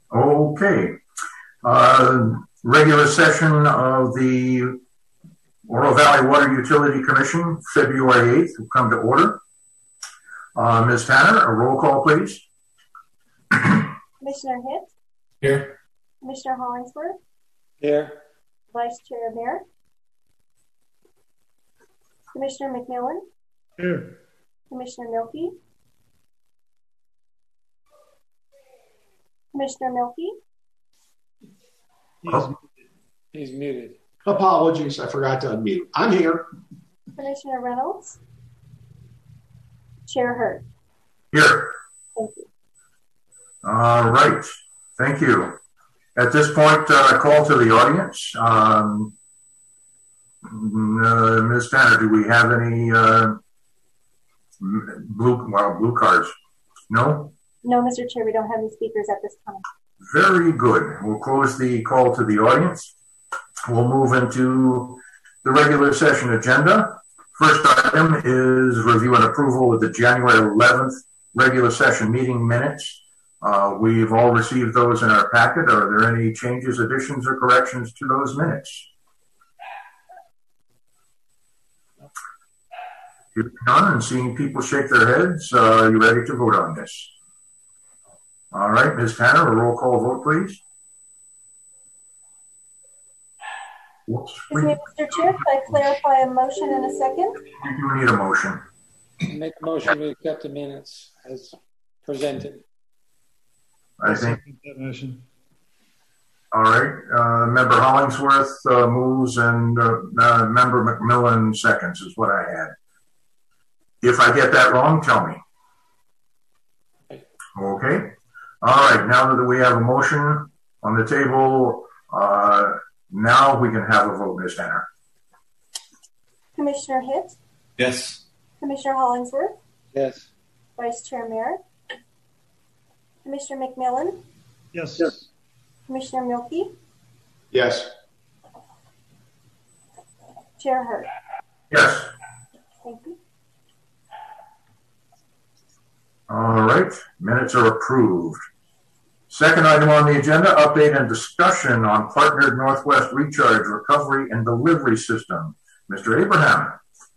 Okay. Regular session of the Oro Valley Water Utility Commission, February 8th, will come to order. Ms. Tanner, a roll call, please. Commissioner Hitt. Here. Commissioner Hollingsworth. Here. Vice Chair Bear. Commissioner McMillan. Here. Commissioner Milkey. Commissioner Milkey. He's muted. Apologies, I forgot to unmute. I'm here. Commissioner Reynolds. Chair Hurd. Here. Thank you. All right. Thank you. At this point, call to the audience. Ms. Tanner, do we have any blue cards? No? No, Mr. Chair, we don't have any speakers at this time. Very good. We'll close the call to the audience. We'll move into the regular session agenda. First item is review and approval of the January 11th regular session meeting minutes. We've all received those in our packet. Are there any changes, additions, or corrections to those minutes? Hearing none and seeing people shake their heads, are you ready to vote on this? All right, Ms. Tanner, a roll call vote, please. Excuse me, Mr. Chair, could I clarify a motion in a second? We do need a motion. Make a motion to accept the minutes as presented. I think. That motion. All right. Member Hollingsworth moves and Member McMillan seconds is what I had. If I get that wrong, tell me. Okay. All right. Now that we have a motion on the table, now we can have a vote, Ms. Tanner. Commissioner Hitt. Yes. Commissioner Hollingsworth. Yes. Vice Chair Merritt. Commissioner McMillan. Yes. Commissioner Milkey. Yes. Chair Hurd. Yes. Thank you. All right. Minutes are approved. Second item on the agenda, update and discussion on Partnered Northwest Recharge Recovery and Delivery System. Mr. Abraham.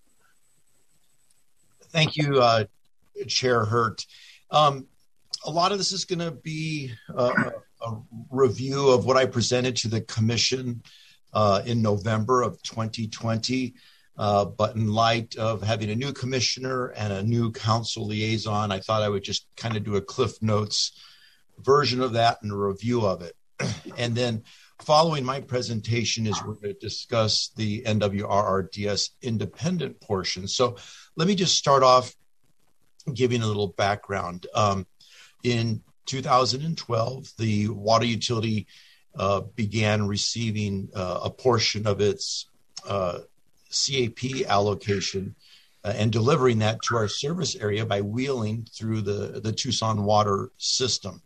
Thank you, Chair Hurt. A lot of this is going to be a review of what I presented to the Commission in November of 2020. But in light of having a new commissioner and a new council liaison, I thought I would just kind of do a Cliff Notes version of that and a review of it. And then following my presentation is we're going to discuss the NWRRDS independent portion. So let me just start off giving a little background. In 2012, the water utility began receiving a portion of its CAP allocation and delivering that to our service area by wheeling through the Tucson water system.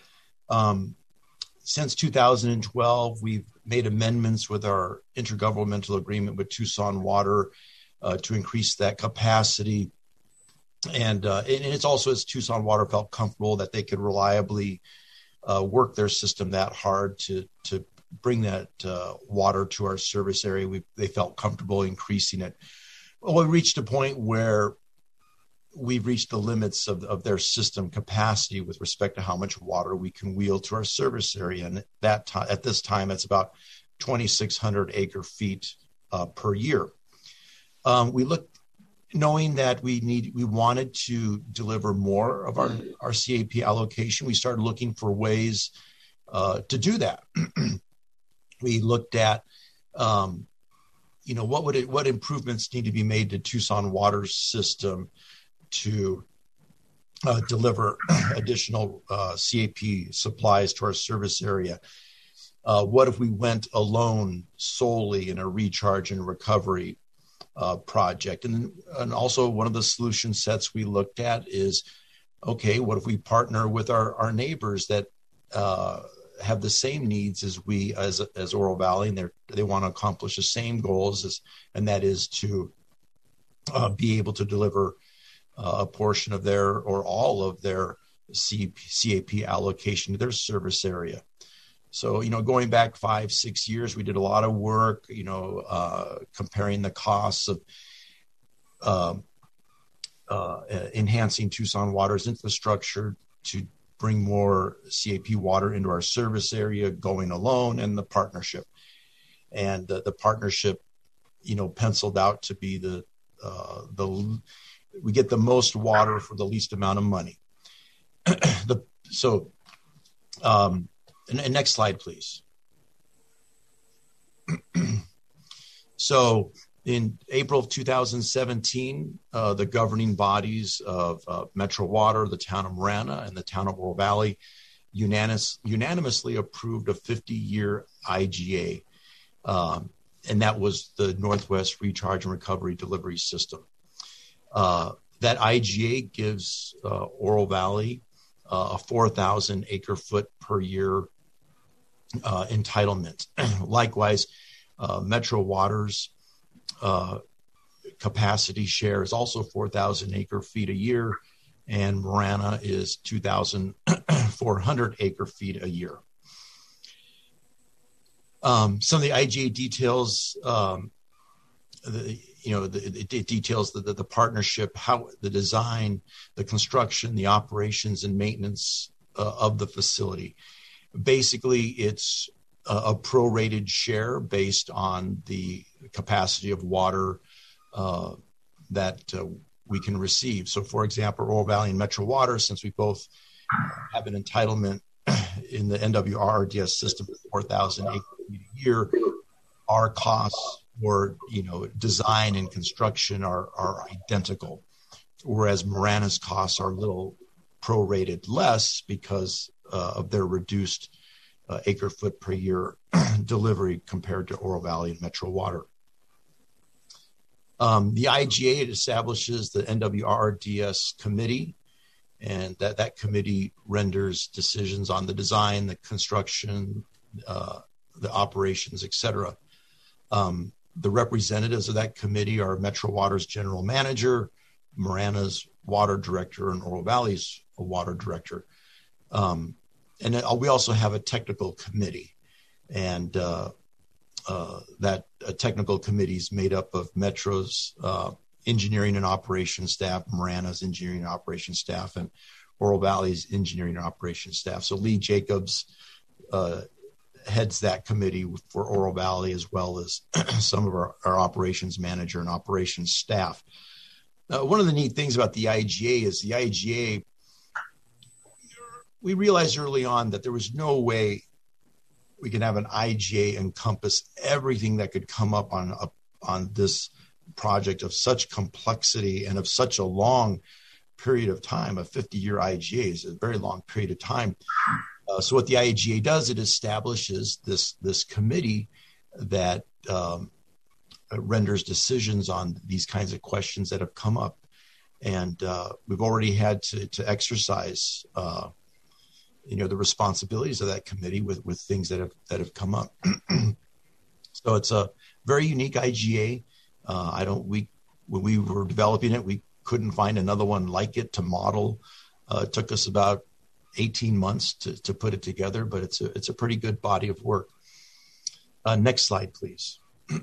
Since 2012, we've made amendments with our intergovernmental agreement with Tucson Water to increase that capacity. And it's also as Tucson Water felt comfortable that they could reliably work their system that hard to bring that water to our service area. They felt comfortable increasing it. Well, we reached a point where we've reached the limits of their system capacity with respect to how much water we can wheel to our service area. And at this time, it's about 2,600 acre feet per year. We looked, knowing that we wanted to deliver more of our CAP allocation. We started looking for ways to do that. We looked at, what improvements need to be made to Tucson Water's system to deliver additional CAP supplies to our service area. What if we went alone solely in a recharge and recovery project? And also one of the solution sets we looked at is, okay, what if we partner with our neighbors that have the same needs as we as Oro Valley, and they want to accomplish the same goals, and that is to be able to deliver a portion of their or all of their CAP allocation to their service area. So, going back 5-6 years, we did a lot of work, comparing the costs of enhancing Tucson Water's infrastructure to bring more CAP water into our service area, going alone, and the partnership. And the partnership, penciled out to be we get the most water for the least amount of money. And next slide, please. So in April of 2017, the governing bodies of Metro Water, the town of Marana, and the town of Oro Valley unanimously approved a 50-year IGA, and that was the Northwest Recharge and Recovery Delivery System. That IGA gives Oro Valley a 4,000 acre foot per year entitlement. Likewise, Metro Water's capacity share is also 4,000 acre feet a year, and Marana is 2,400 acre feet a year. Some of the IGA details, it details the partnership, how the design, the construction, the operations and maintenance of the facility. Basically, it's a prorated share based on the capacity of water that we can receive. So, for example, Oro Valley and Metro Water, since we both have an entitlement in the NWRRDS system of 4,000 acre feet a year, our costs for design and construction are identical, whereas Marana's costs are a little prorated less because of their reduced acre foot per year delivery compared to Oro Valley and Metro Water. The IGA establishes the NWRRDS committee, and that committee renders decisions on the design, the construction, the operations, etc. The representatives of that committee are Metro Water's general manager, Marana's water director, and Oro Valley's water director. And we also have a technical committee, and that technical committee is made up of Metro's engineering and operations staff, Marana's engineering and operations staff, and Oro Valley's engineering and operations staff. So Lee Jacobs heads that committee for Oro Valley, as well as some of our operations manager and operations staff. One of the neat things about the IGA is the IGA, we realized early on that there was no way we can have an IGA encompass everything that could come up on this project of such complexity and of such a long period of time. A 50-year IGA is a very long period of time. So what the IGA does, it establishes this committee that renders decisions on these kinds of questions that have come up. And we've already had to exercise the responsibilities of that committee with things that have come up. So it's a very unique IGA. When we were developing it, we couldn't find another one like it to model. It took us about 18 months to put it together, but it's a pretty good body of work. Next slide, please.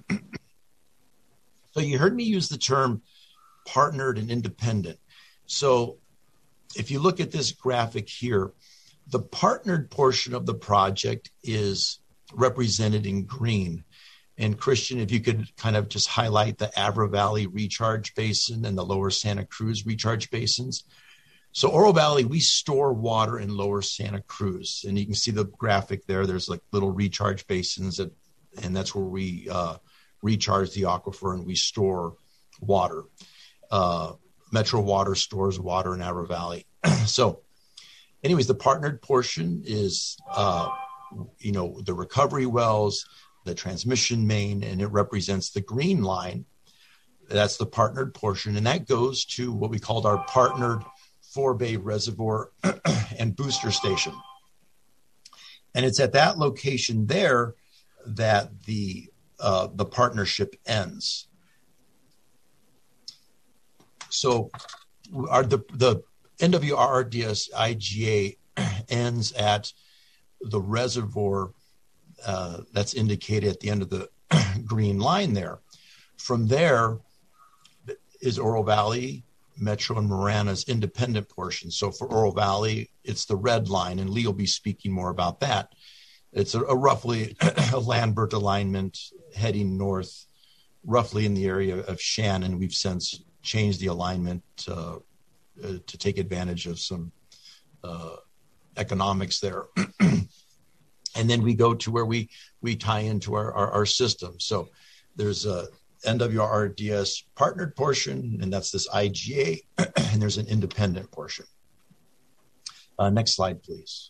So you heard me use the term partnered and independent. So if you look at this graphic here, the partnered portion of the project is represented in green. And Christian, if you could kind of just highlight the Abra Valley recharge basin and the Lower Santa Cruz recharge basins. So Oro Valley, we store water in Lower Santa Cruz, and you can see the graphic there. There's like little recharge basins, and that's where we recharge the aquifer and we store water. Metro Water stores water in Abra Valley. So anyways, the partnered portion is, the recovery wells, the transmission main, and it represents the green line. That's the partnered portion, and that goes to what we called our partnered Forebay Reservoir and Booster Station. And it's at that location there that the partnership ends. So the NWRRDS IGA ends at the reservoir that's indicated at the end of the green line there. From there is Oro Valley, Metro, and Marana's independent portion. So for Oro Valley, it's the red line, and Lee will be speaking more about that. It's a roughly a Lambert alignment heading north, roughly in the area of Shannon. We've since changed the alignment to take advantage of some economics there. And then we go to where we tie into our system. So there's a NWRDS partnered portion, and that's this IGA, and there's an independent portion. Next slide, please.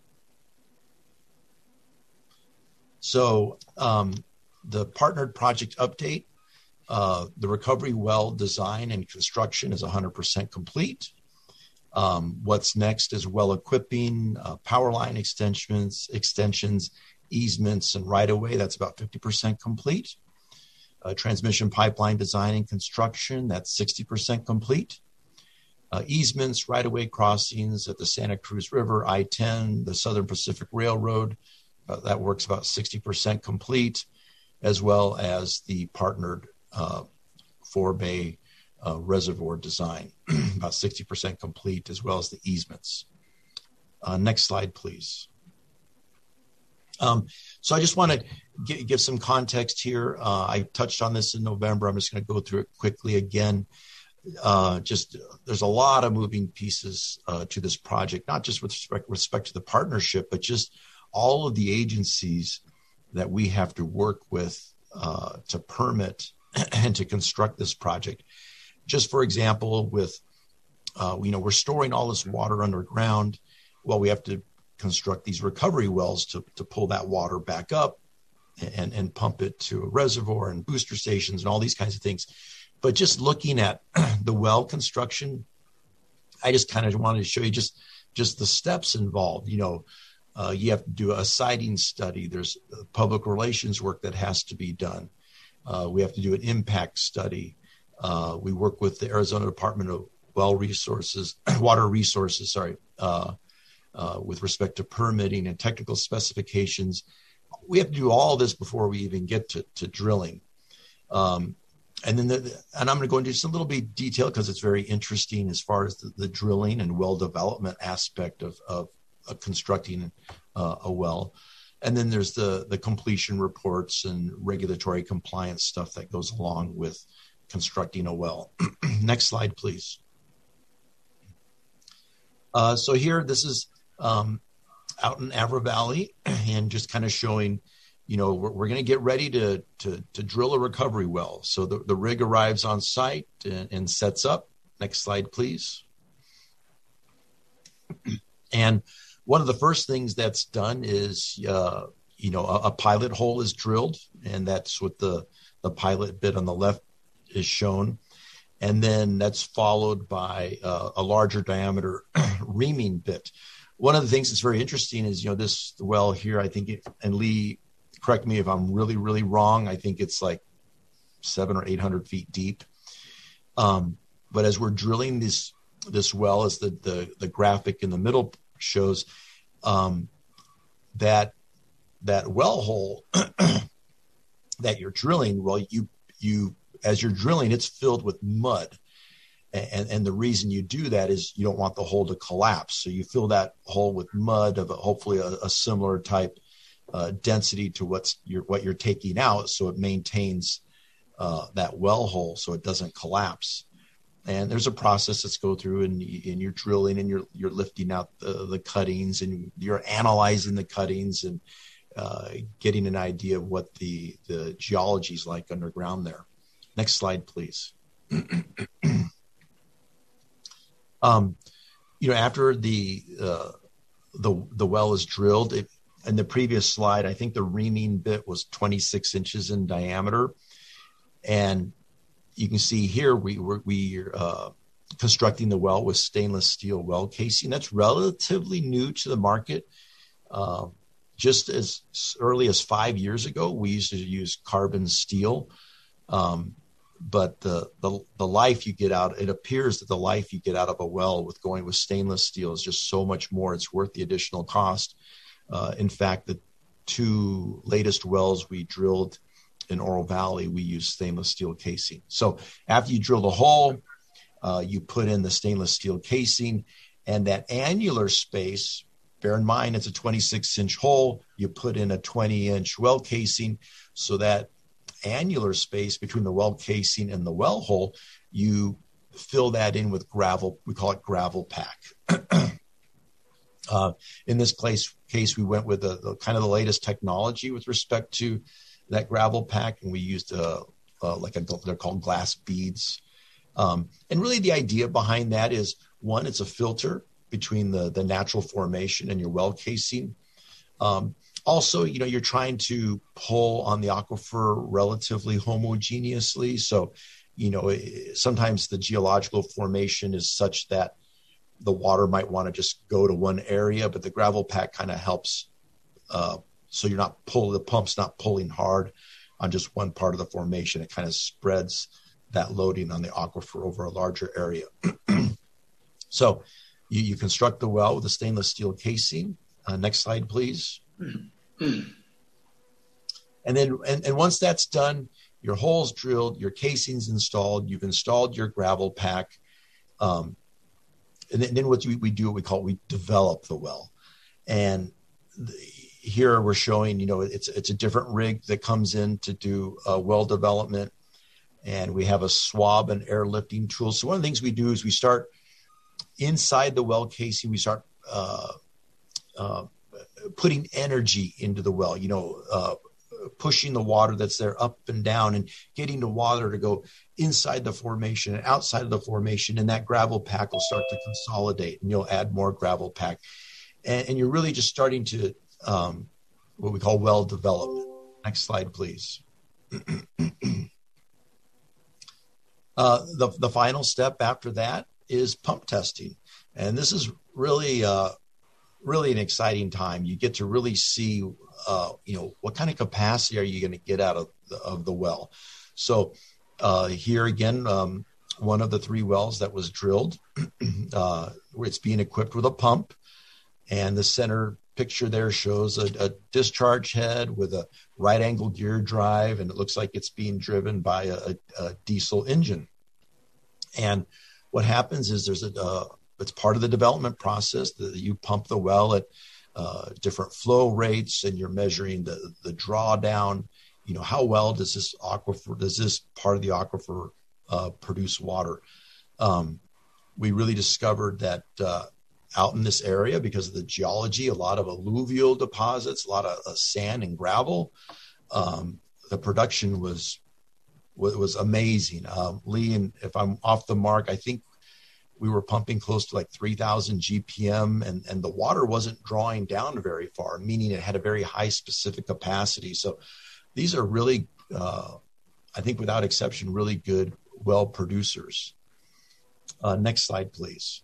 So the partnered project update, the recovery well design and construction is 100% complete. What's next is well equipping, power line extensions, easements, and right-of-way. That's about 50% complete. Transmission pipeline design and construction, that's 60% complete. Easements, right-of-way crossings at the Santa Cruz River, I-10, the Southern Pacific Railroad, that work's about 60% complete, as well as the partnered four-bay reservoir design, about 60% complete, as well as the easements. Next slide, please. So I just want to give some context here. I touched on this in November. I'm just going to go through it quickly again. There's a lot of moving pieces to this project, not just with respect to the partnership, but just all of the agencies that we have to work with to permit and to construct this project. Just for example, with, we're storing all this water underground. Well, we have to construct these recovery wells to pull that water back up and pump it to a reservoir and booster stations and all these kinds of things. But just looking at the well construction, I just kind of wanted to show you just the steps involved. You have to do a siting study. There's public relations work that has to be done. We have to do an impact study. We work with the Arizona Department of Water Resources, with respect to permitting and technical specifications. We have to do all this before we even get to drilling. And I'm going to go into just a little bit detail because it's very interesting as far as the drilling and well development aspect of constructing a well. And then there's the completion reports and regulatory compliance stuff that goes along with constructing a well. Next slide, please. So here, this is out in Avra Valley, and just kind of showing, we're going to get ready to drill a recovery well. So the rig arrives on site and sets up. Next slide, please. And one of the first things that's done is, a pilot hole is drilled, and that's what the pilot bit on the left is shown. And then that's followed by a larger diameter reaming bit. One of the things that's very interesting is, this well here, I think, and Lee, correct me if I'm really, really wrong, I think it's like 700 or 800 feet deep. But as we're drilling this well, as the graphic in the middle shows, that well hole that you're drilling, well, you as you're drilling, it's filled with mud. And the reason you do that is you don't want the hole to collapse. So you fill that hole with mud of hopefully a similar type density to what you're taking out, so it maintains that well hole so it doesn't collapse. And there's a process that's go through, and you're drilling, and you're lifting out the cuttings, and you're analyzing the cuttings and getting an idea of what the geology is like underground there. Next slide, please. After the well is drilled, in the previous slide, I think the reaming bit was 26 inches in diameter, and you can see here we're constructing the well with stainless steel well casing. That's relatively new to the market. Just as early as 5 years ago, we used to use carbon steel. but the life you get out, it appears that the life you get out of a well with going with stainless steel is just so much more. It's worth the additional cost. In fact, the 2 latest wells we drilled in Oro Valley, we use stainless steel casing. So after you drill the hole, you put in the stainless steel casing, and that annular space, bear in mind it's a 26-inch hole, you put in a 20-inch well casing, so that annular space between the well casing and the well hole, you fill that in with gravel. We call it gravel pack. In this case, we went with the kind of the latest technology with respect to that gravel pack, and we used they're called glass beads. And really the idea behind that is, one, it's a filter between the natural formation and your well casing. Also, you're trying to pull on the aquifer relatively homogeneously. So, sometimes the geological formation is such that the water might want to just go to one area, but the gravel pack kind of helps. So you're not the pump's not pulling hard on just one part of the formation. It kind of spreads that loading on the aquifer over a larger area. So you construct the well with a stainless steel casing. Next slide, please. And then, and once that's done, your hole's drilled, your casing's installed, you've installed your gravel pack. And then what we do, we develop the well. And here we're showing, it's a different rig that comes in to do well development. And we have a swab and air lifting tool. So one of the things we do is we start inside the well casing, we start putting energy into the well, pushing the water that's there up and down and getting the water to go inside the formation and outside of the formation. And that gravel pack will start to consolidate, and you'll add more gravel pack. And you're really just starting to what we call well development. Next slide, please. The final step after that is pump testing. And this is really an exciting time. You get to really see, what kind of capacity are you going to get out of the well. So here again, one of the 3 wells that was drilled, it's being equipped with a pump. And the center picture there shows a discharge head with a right angle gear drive, and it looks like it's being driven by a diesel engine. And what happens is it's part of the development process that you pump the well at different flow rates, and you're measuring the drawdown. How well does this part of the aquifer produce water? We really discovered that out in this area, because of the geology, a lot of alluvial deposits, a lot of sand and gravel, the production was amazing. Lee, and if I'm off the mark, I think we were pumping close to like 3,000 GPM, and the water wasn't drawing down very far, meaning it had a very high specific capacity. So these are really, I think without exception, really good well producers. Next slide, please.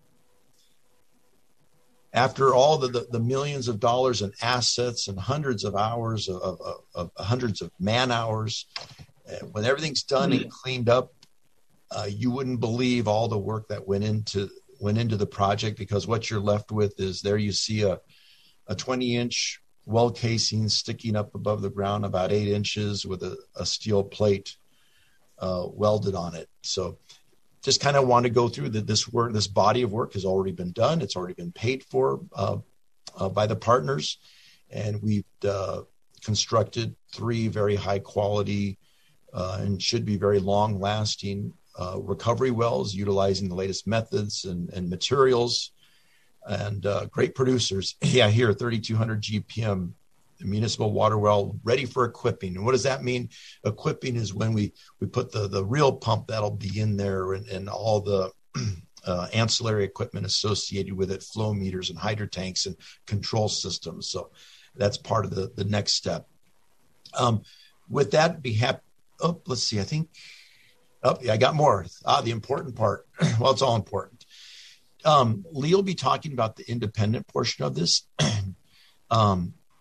After all the millions of dollars in assets and hundreds of hours of hundreds of man hours, when everything's done and cleaned up, you wouldn't believe all the work that went into the project, because what you're left with is, there you see a 20-inch well casing sticking up above the ground about 8 inches with a steel plate welded on it. So just kind of want to go through that this body of work has already been done. It's already been paid for by the partners. And we've constructed 3 very high quality and should be very long lasting recovery wells, utilizing the latest methods and materials, and great producers. Yeah, here, 3,200 GPM municipal water well ready for equipping. And what does that mean? Equipping is when we put the real pump that'll be in there, and all the ancillary equipment associated with it, flow meters and hydro tanks and control systems. So that's part of the next step. With that, let's see, I got more. The important part. Well, it's all important. Lee will be talking about the independent portion of this.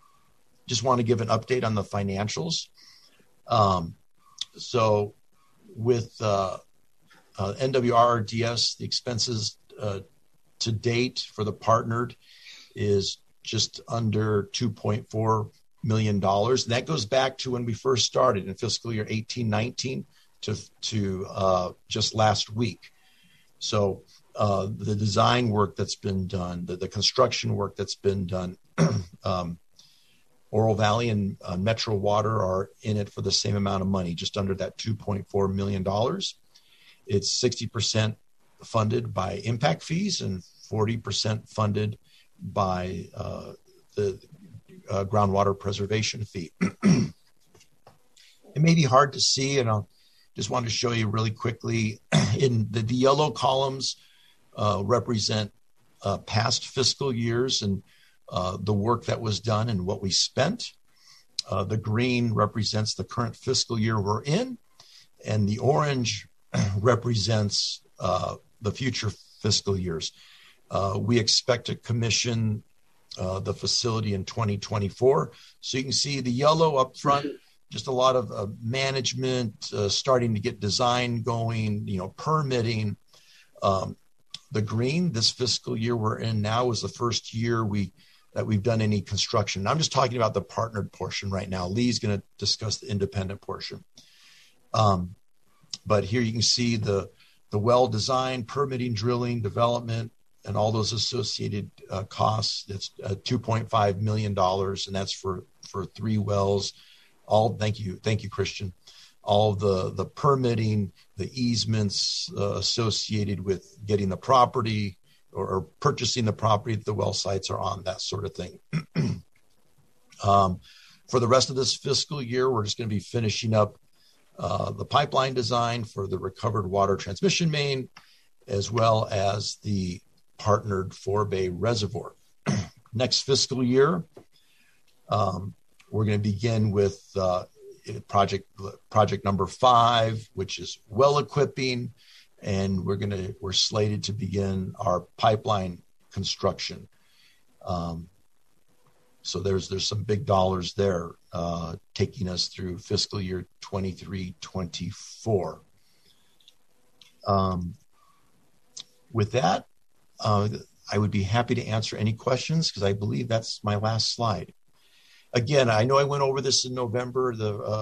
Just want to give an update on the financials. So with NWRRDS, the expenses to date for the partnered is just under $2.4 million. And that goes back to when we first started in fiscal year 18-19 to just last week. So the design work that's been done, the construction work that's been done, Oro Valley and Metro Water are in it for the same amount of money, just under that $2.4 million. It's 60% funded by impact fees and 40% funded by the groundwater preservation fee. It may be hard to see, and I'll just want to show you really quickly. In the yellow columns represent past fiscal years and the work that was done and what we spent. The green represents the current fiscal year we're in, and the orange represents the future fiscal years. We expect to commission the facility in 2024. So you can see the yellow up front, just a lot of management, starting to get design going, permitting. The green, this fiscal year we're in now, is the first year that we've done any construction. I'm just talking about the partnered portion right now. Lee's going to discuss the independent portion. But here you can see the well design, permitting, drilling, development, and all those associated costs. It's $2.5 million, and that's for 3 wells. Thank you, Christian. All the permitting, the easements associated with getting the property or purchasing the property that the well sites are on, that sort of thing. For the rest of this fiscal year, we're just going to be finishing up the pipeline design for the recovered water transmission main, as well as the partnered Forebay Reservoir. Next fiscal year, we're going to begin with project number 5, which is well equipping, and we're slated to begin our pipeline construction. So there's some big dollars there, taking us through fiscal year 23-24. With that, I would be happy to answer any questions, because I believe that's my last slide. Again, I know I went over this in November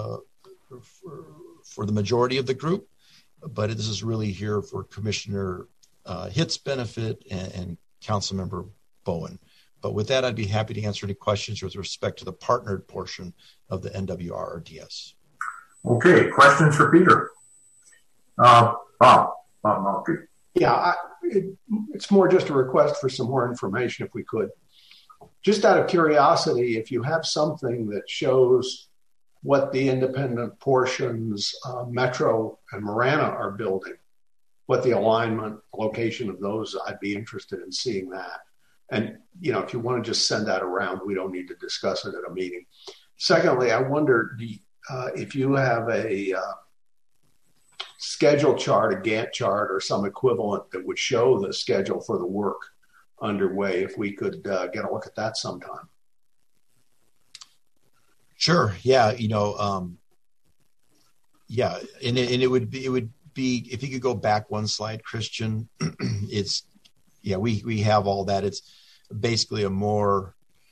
for the majority of the group, but this is really here for Commissioner Hitt's benefit and Councilmember Bowen. But with that, I'd be happy to answer any questions with respect to the partnered portion of the NWRRDS. Okay, questions for Peter? Bob Malky. Yeah, it's more just a request for some more information if we could. Just out of curiosity, if you have something that shows what the independent portions, Metro and Marana, are building, what the alignment, location of those, I'd be interested in seeing that. And, if you want to just send that around, we don't need to discuss it at a meeting. Secondly, I wonder if you have a schedule chart, a Gantt chart, or some equivalent that would show the schedule for the work underway, if we could get a look at that sometime. Sure. Yeah. And it would be if you could go back one slide, Christian. We have all that. It's basically a more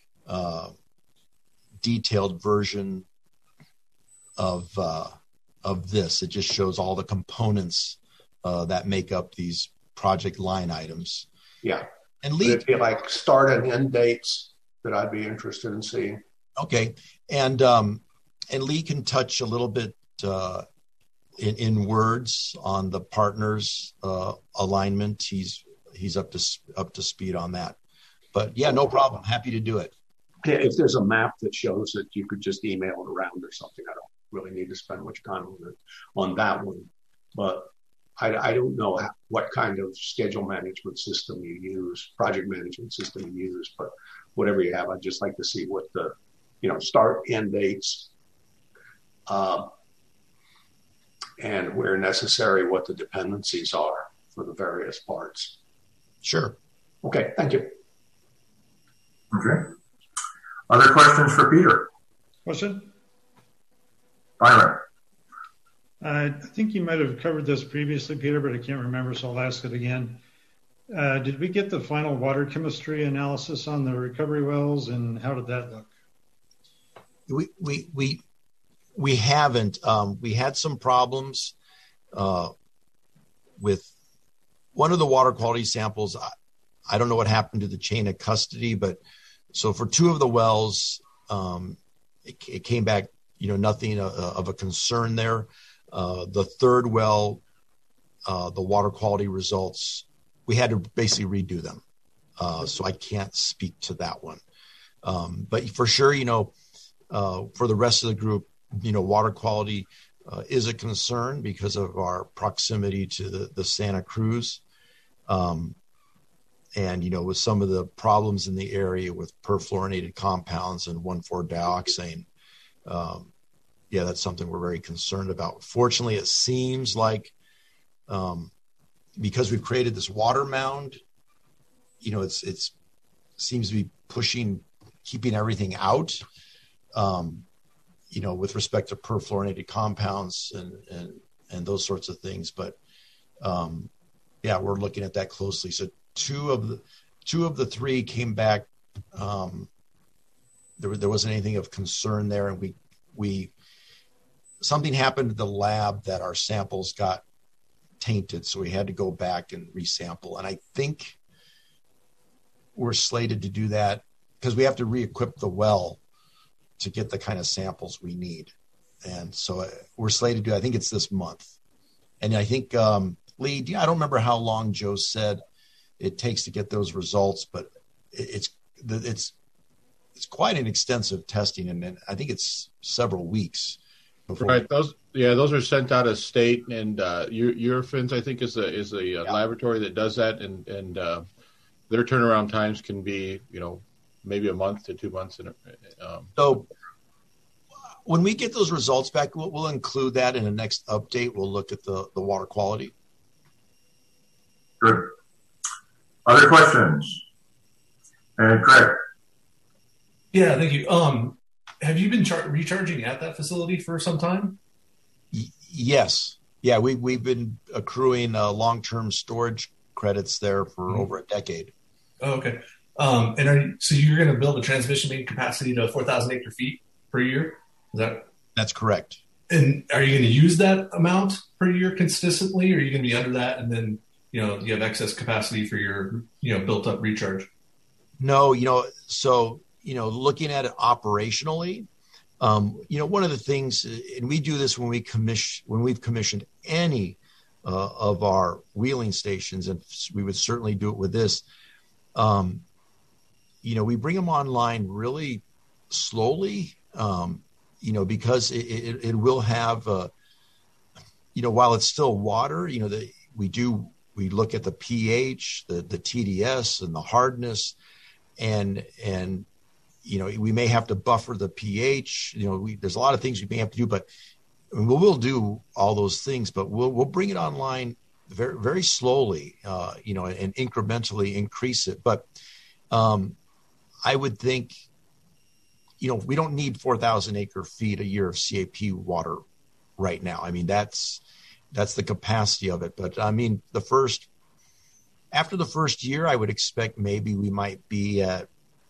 detailed version of this. It just shows all the components that make up these project line items. Yeah. And Lee, it'd be like start and end dates that I'd be interested in seeing. Okay. And Lee can touch a little bit in words on the partners alignment. He's up to speed on that. But yeah, no problem. Happy to do it. If there's a map that shows it, you could just email it around or something. I don't really need to spend much time on that one. But I don't know what kind of schedule management system you use, project management system you use, but whatever you have, I'd just like to see what the, start, end dates, and where necessary, what the dependencies are for the various parts. Sure. Okay, thank you. Okay. Other questions for Peter? Question? Byron. I think you might have covered this previously, Peter, but I can't remember, so I'll ask it again. Did we get the final water chemistry analysis on the recovery wells, and how did that look? We haven't. We had some problems with one of the water quality samples. I don't know what happened to the chain of custody, but so for two of the wells, it came back, nothing of a concern there. The third well, the water quality results, we had to basically redo them. So I can't speak to that one. But for sure, for the rest of the group, water quality is a concern because of our proximity to the Santa Cruz. And, with some of the problems in the area with perfluorinated compounds and 1,4-dioxane, that's something we're very concerned about. Fortunately, it seems like because we've created this water mound, it's seems to be keeping everything out, with respect to perfluorinated compounds and those sorts of things. But we're looking at that closely. So two of the three came back. There wasn't anything of concern there, and we something happened at the lab that our samples got tainted, so we had to go back and resample. And I think we're slated to do that because we have to re-equip the well to get the kind of samples we need. And so we're slated to do, I think it's this month. And I think, Lee, I don't remember how long Joe said it takes to get those results, but it's quite an extensive testing. And I think it's several weeks. Right. Those are sent out of state, and Eurofins, I think, is a laboratory that does that, and their turnaround times can be, maybe a month to 2 months. So when we get those results back, we'll include that in the next update. We'll look at the water quality. Good. Other questions? And Craig. Yeah, thank you. Have you been recharging at that facility for some time? Yes. Yeah, we've been accruing long-term storage credits there for over a decade. Oh, okay. So you're going to build a transmission main capacity to 4,000 acre feet per year? That's correct. And are you going to use that amount per year consistently, or are you going to be under that and then, you have excess capacity for your, built up recharge? No, so looking at it operationally, one of the things, and we do this when we've commissioned any of our wheeling stations, and we would certainly do it with this. We bring them online really slowly, because it will have, while it's still water, we look at the pH, the TDS, and the hardness, and we may have to buffer the pH. There's a lot of things we may have to do, but we'll do all those things. But we'll bring it online very, very slowly, and incrementally increase it. But I would think, we don't need 4,000 acre feet a year of CAP water right now. I mean, that's the capacity of it. But I mean, after the first year, I would expect maybe we might be at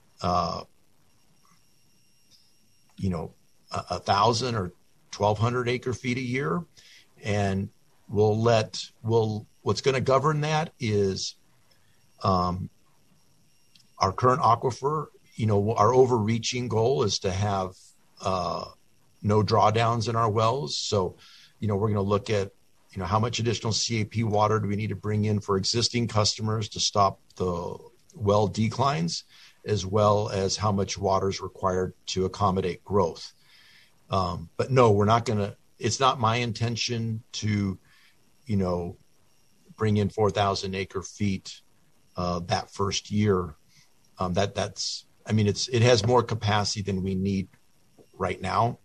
1,000 or 1,200 acre feet a year. And what's going to govern that is our current aquifer. Our overreaching goal is to have no drawdowns in our wells. So, we're going to look at, how much additional CAP water do we need to bring in for existing customers to stop the well declines, as well as how much water is required to accommodate growth. But no, we're not going to, it's not my intention to, bring in 4,000 acre feet that first year. It has more capacity than we need right now.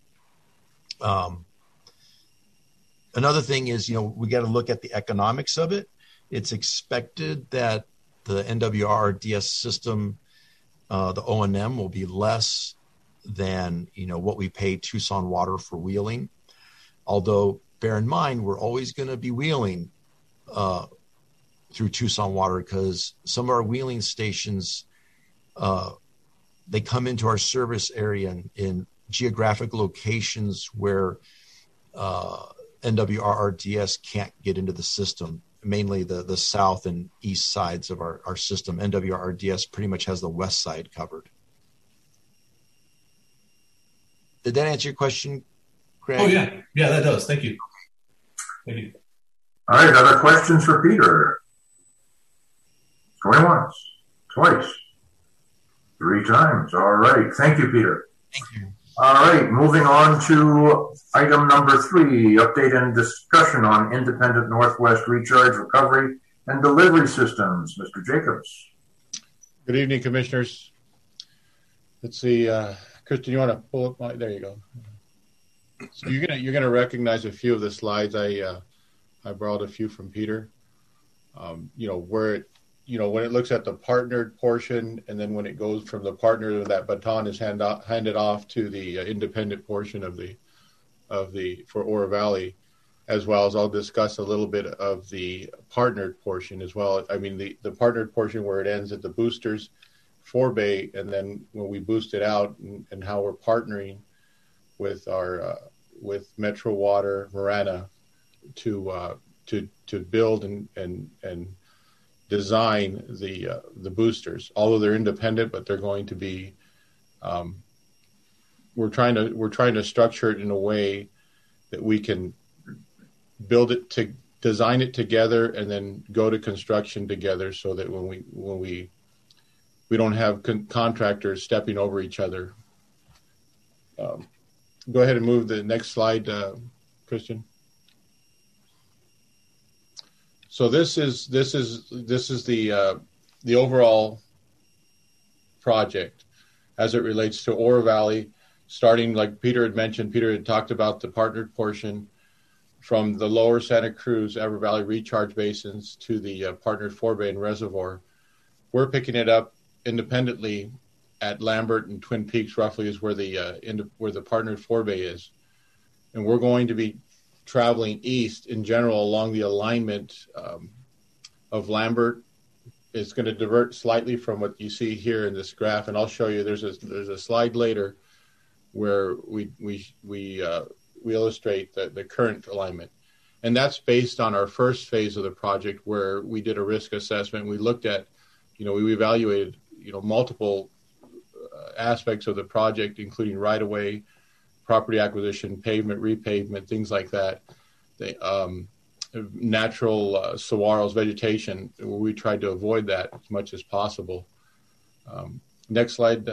Another thing is, we got to look at the economics of it. It's expected that the NWRDS system, the O&M, will be less than, what we pay Tucson Water for wheeling. Although bear in mind, we're always going to be wheeling through Tucson water because some of our wheeling stations, they come into our service area in geographic locations where NWRRDS can't get into the system, mainly the south and east sides of our system. NWRRDS pretty much has the west side covered. Did that answer your question, Greg? Oh, yeah. Yeah, that does. Thank you. Thank you. All right, other questions for Peter? Going once, twice, 3 times. All right. Thank you, Peter. Thank you. All right. Moving on to item number 3, update and discussion on Independent Northwest Recharge Recovery and Delivery Systems. Mr. Jacobs. Good evening, Commissioners. Let's see. Kristen, you want to pull up my, there you go. So you're gonna recognize a few of the slides. I borrowed a few from Peter. Where it, when it looks at the partnered portion, and then when it goes from the partner, that baton is handed off to the independent portion of the for Oro Valley, as well as I'll discuss a little bit of the partnered portion as well. I mean the partnered portion where it ends at the boosters forebay, and then when we boost it out and how we're partnering with our with Metro Water, Marana, to build and design the boosters. Although they're independent, but they're going to be. We're trying to structure it in a way that we can build it to design it together and then go to construction together, so that when we don't have contractors stepping over each other. Go ahead and move the next slide, Christian. So this is the overall project as it relates to Oro Valley, starting like Peter had mentioned. Peter had talked about the partnered portion from the lower Santa Cruz, Ever Valley recharge basins to the partnered forebay and reservoir. We're picking it up independently at Lambert and Twin Peaks, roughly is where the partnered forebay is, and we're going to be traveling east in general along the alignment of Lambert. It's going to divert slightly from what you see here in this graph, and I'll show you. There's a slide later where we illustrate the current alignment, and that's based on our first phase of the project where we did a risk assessment. We looked at, we evaluated, multiple aspects of the project, including right-of-way, property acquisition, pavement, repavement, things like that. Natural saguaros, vegetation, we tried to avoid that as much as possible. Next slide,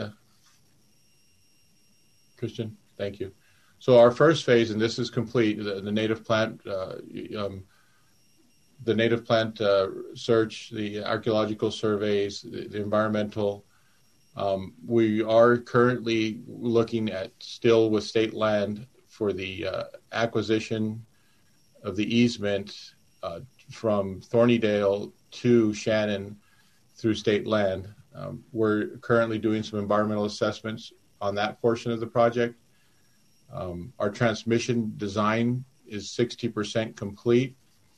Christian. Thank you. So our first phase, and this is complete, the native plant, search, the archaeological surveys, the environmental. We are currently looking at still with state land for the acquisition of the easement from Thornydale to Shannon through state land. We're currently doing some environmental assessments on that portion of the project. Our transmission design is 60% complete.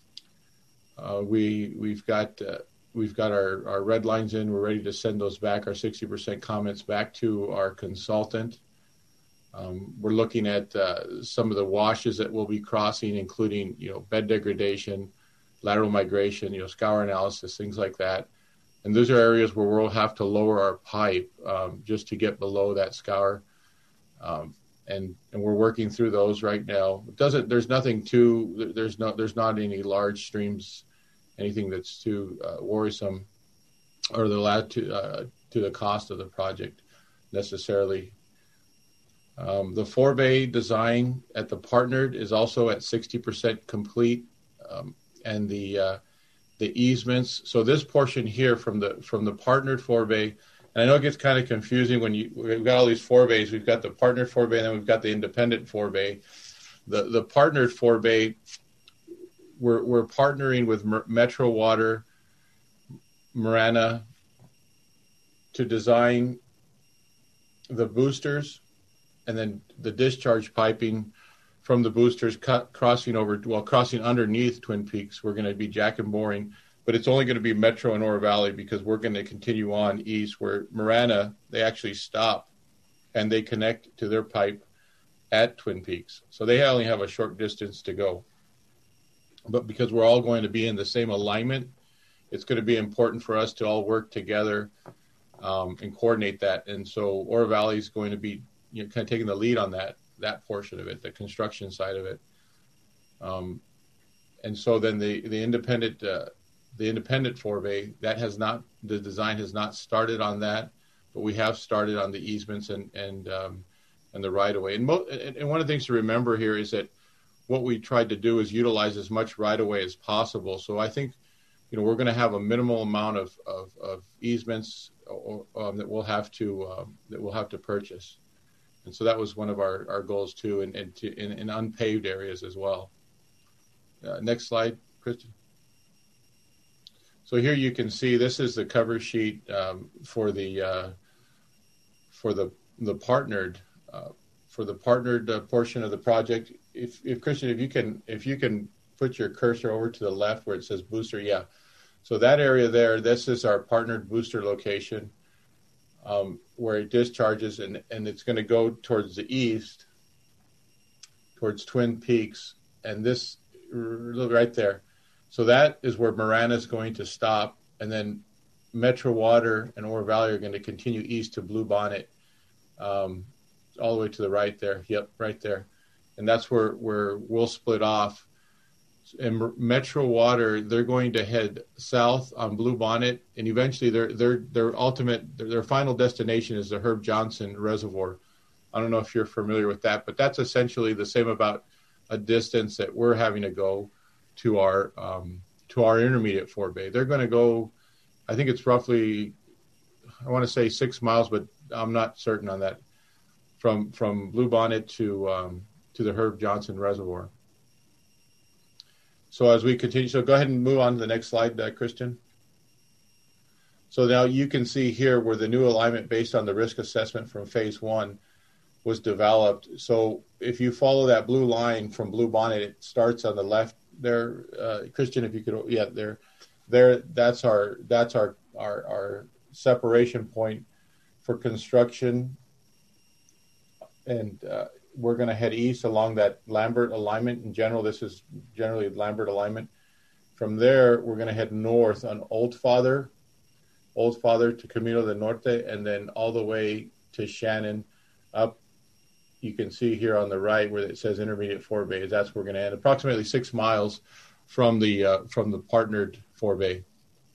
We've got our red lines in. We're ready to send those back, our 60% comments back to our consultant. We're looking at some of the washes that we'll be crossing, including, bed degradation, lateral migration, scour analysis, things like that. And those are areas where we'll have to lower our pipe just to get below that scour. And we're working through those right now. There's not any large streams, anything that's too worrisome or to the cost of the project necessarily. The forebay design at the partnered is also at 60% complete, and the easements. So this portion here from the partnered forebay, and I know it gets kind of confusing when we've got all these forebays. We've got the partnered forebay, and then we've got the independent forebay. The partnered forebay, we're partnering with Metro Water, Marana, to design the boosters and then the discharge piping from the boosters crossing underneath Twin Peaks. We're going to be jack and boring, but it's only going to be Metro and Oro Valley because we're going to continue on east where Marana, they actually stop and they connect to their pipe at Twin Peaks. So they only have a short distance to go. But because we're all going to be in the same alignment, it's going to be important for us to all work together and coordinate that. And so Oro Valley is going to be kind of taking the lead on that portion of it, the construction side of it. And so then the independent forebay, the design has not started on that, but we have started on the easements and the right of way. And one of the things to remember here is that what we tried to do is utilize as much right of way as possible. So I think, we're going to have a minimal amount of easements that we'll have to purchase. And so that was one of our goals too, and in unpaved areas as well. Next slide, Kristen. So here you can see this is the cover sheet for the partnered portion of the project. If Christian, if you can put your cursor over to the left where it says booster, yeah. So that area there, this is our partnered booster location where it discharges, and it's going to go towards the east, towards Twin Peaks, and this right there. So that is where Marana is going to stop, and then Metro Water and Oro Valley are going to continue east to Blue Bonnet, all the way to the right there. Yep, right there. And that's where we'll split off. And Metro Water, they're going to head south on Blue Bonnet, and eventually their final destination is the Herb Johnson Reservoir. I don't know if you're familiar with that, but that's essentially the same about a distance that we're having to go to our intermediate forebay. They're going to go, I think it's roughly, I want to say 6 miles, but I'm not certain on that, from Blue Bonnet to the Herb Johnson Reservoir. So as we continue, so go ahead and move on to the next slide, Christian. So now you can see here where the new alignment based on the risk assessment from phase 1 was developed. So if you follow that blue line from Blue Bonnet, it starts on the left there. Christian, if you could, yeah, there. That's our separation point for construction, and we're going to head east along that Lambert alignment. In general, this is generally Lambert alignment. From there, we're going to head north on Old Father to Camino del Norte, and then all the way to Shannon up. You can see here on the right where it says intermediate forebay. That's where we're going to end, approximately 6 miles from the partnered forebay.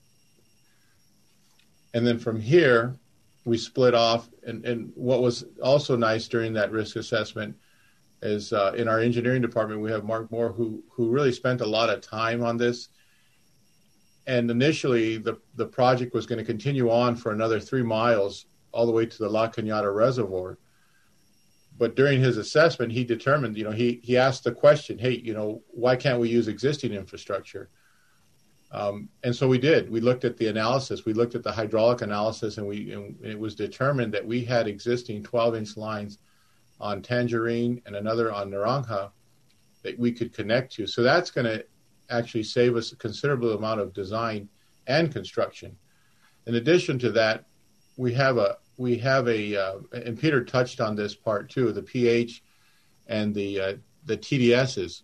And then from here, we split off. And what was also nice during that risk assessment is in our engineering department, we have Mark Moore, who really spent a lot of time on this. And initially, the project was going to continue on for another 3 miles all the way to the La Cañada Reservoir. But during his assessment, he determined, he asked the question, hey, why can't we use existing infrastructure? And so we did. We looked at the analysis. We looked at the hydraulic analysis, and it was determined that we had existing 12-inch lines on Tangerine and another on Naranja that we could connect to. So that's going to actually save us a considerable amount of design and construction. In addition to that, we have a and Peter touched on this part too, the pH and the TDSs.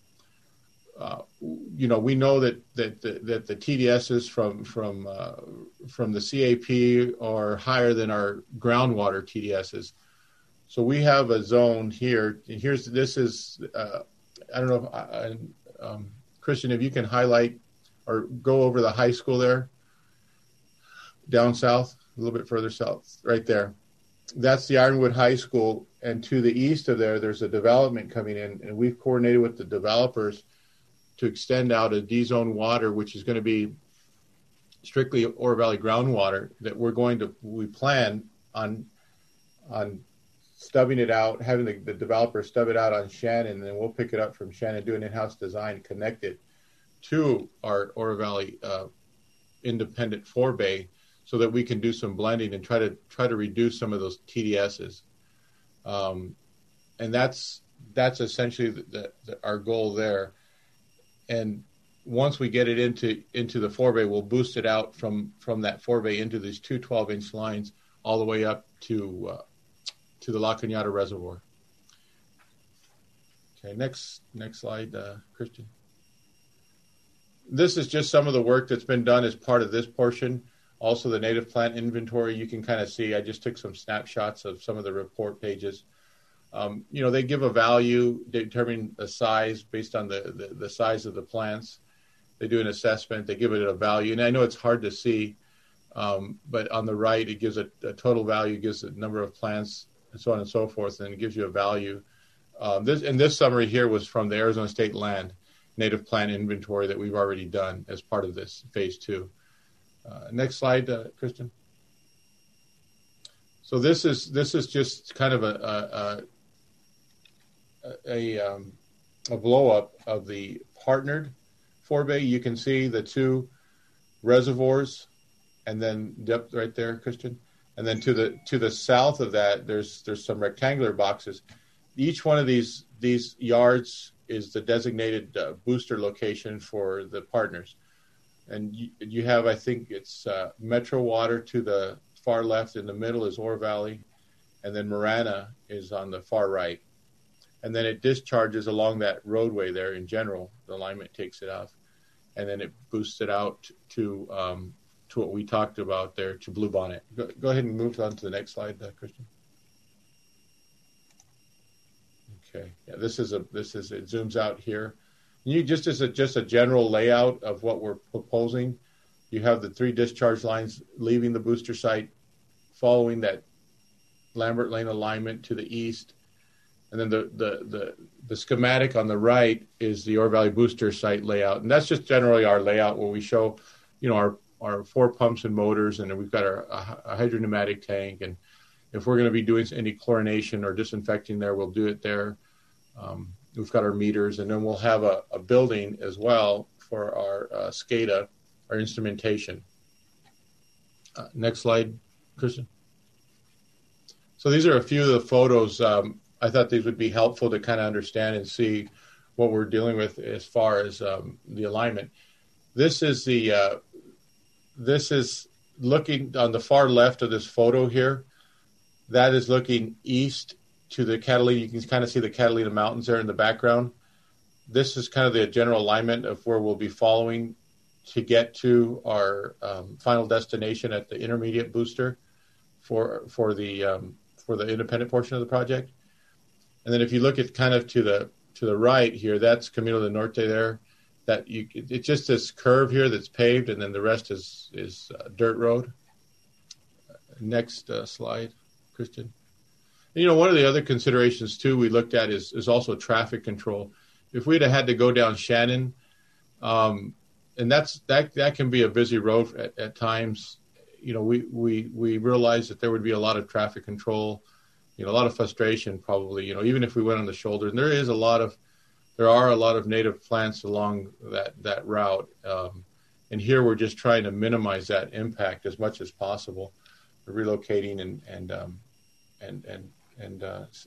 We know that the TDSs from the CAP are higher than our groundwater TDSs. So we have a zone here. And this is I don't know if Christian, if you can highlight or go over the high school there, down south, a little bit further south, right there. That's the Ironwood High School, and to the east of there's a development coming in, and we've coordinated with the developers to extend out a D-zone water, which is going to be strictly Oro Valley groundwater, that we plan on stubbing it out, having the developer stub it out on Shannon, and then we'll pick it up from Shannon, do an in-house design, connect it to our Oro Valley independent forebay, so that we can do some blending and try to reduce some of those TDSs. And that's that's essentially our goal there. And once we get it into the forebay, we'll boost it out from that forebay into these two 12-inch lines all the way up to the La Cañada Reservoir. Okay, next slide, Christian. This is just some of the work that's been done as part of this portion. Also, the native plant inventory, you can kind of see, I just took some snapshots of some of the report pages. They give a value, determine a size based on the size of the plants. They do an assessment, they give it a value. And I know it's hard to see, but on the right, it gives a total value, gives a number of plants, and so on and so forth, and it gives you a value. This summary here was from the Arizona State Land native plant inventory that we've already done as part of this phase 2. Next slide, Kristen. So this is just kind of a blow up of the partnered forebay. You can see the two reservoirs, and then depth right there, Christian. And then to the south of that, there's some rectangular boxes. Each one of these yards is the designated booster location for the partners. And you have, I think it's Metro Water to the far left. In the middle is Ore Valley. And then Marana is on the far right. And then it discharges along that roadway there in general. The alignment takes it off. And then it boosts it out to what we talked about there, to Bluebonnet. Go ahead and move on to the next slide, Christian. Okay. Yeah, this is it zooms out here. You just as a general layout of what we're proposing, you have the 3 discharge lines leaving the booster site, following that Lambert Lane alignment to the east, and then the schematic on the right is the Ore Valley booster site layout, and that's just generally our layout where we show, our 4 pumps and motors, and then we've got a hydropneumatic tank, and if we're going to be doing any chlorination or disinfecting there, we'll do it there. We've got our meters, and then we'll have a building as well for our SCADA, our instrumentation. Next slide, Christian. So these are a few of the photos. I thought these would be helpful to kind of understand and see what we're dealing with as far as the alignment. This is looking on the far left of this photo here. That is looking east to the Catalina. You can kind of see the Catalina Mountains there in the background. This is kind of the general alignment of where we'll be following to get to our final destination at the intermediate booster for the independent portion of the project. And then if you look at kind of to the right here, that's Camino del Norte there. It's just this curve here that's paved, and then the rest is dirt road. Next slide, Christian. And, one of the other considerations too we looked at is also traffic control. If we'd have had to go down Shannon, and that can be a busy road at times. We realized that there would be a lot of traffic control, a lot of frustration probably. Even if we went on the shoulder, and there are a lot of native plants along that route. And here we're just trying to minimize that impact as much as possible. We're relocating and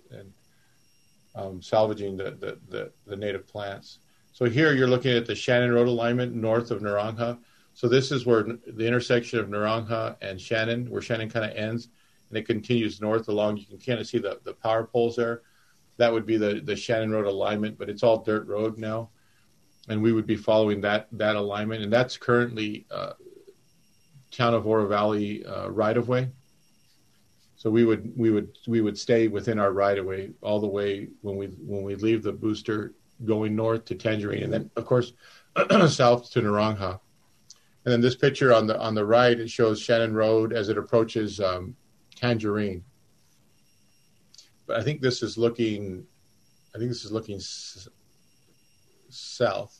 salvaging the native plants. So here you're looking at the Shannon Road alignment north of Naranja. So this is where the intersection of Naranja and Shannon, where Shannon kind of ends, and it continues north along. You can kind of see the power poles there. That would be the Shannon Road alignment, but it's all dirt road now. And we would be following that alignment. And that's currently town of Oro Valley right-of-way. So we would stay within our right-of-way all the way when we leave the booster going north to Tangerine, and then of course south to Naranja. And then this picture on the right, it shows Shannon Road as it approaches Tangerine. But I think this is looking south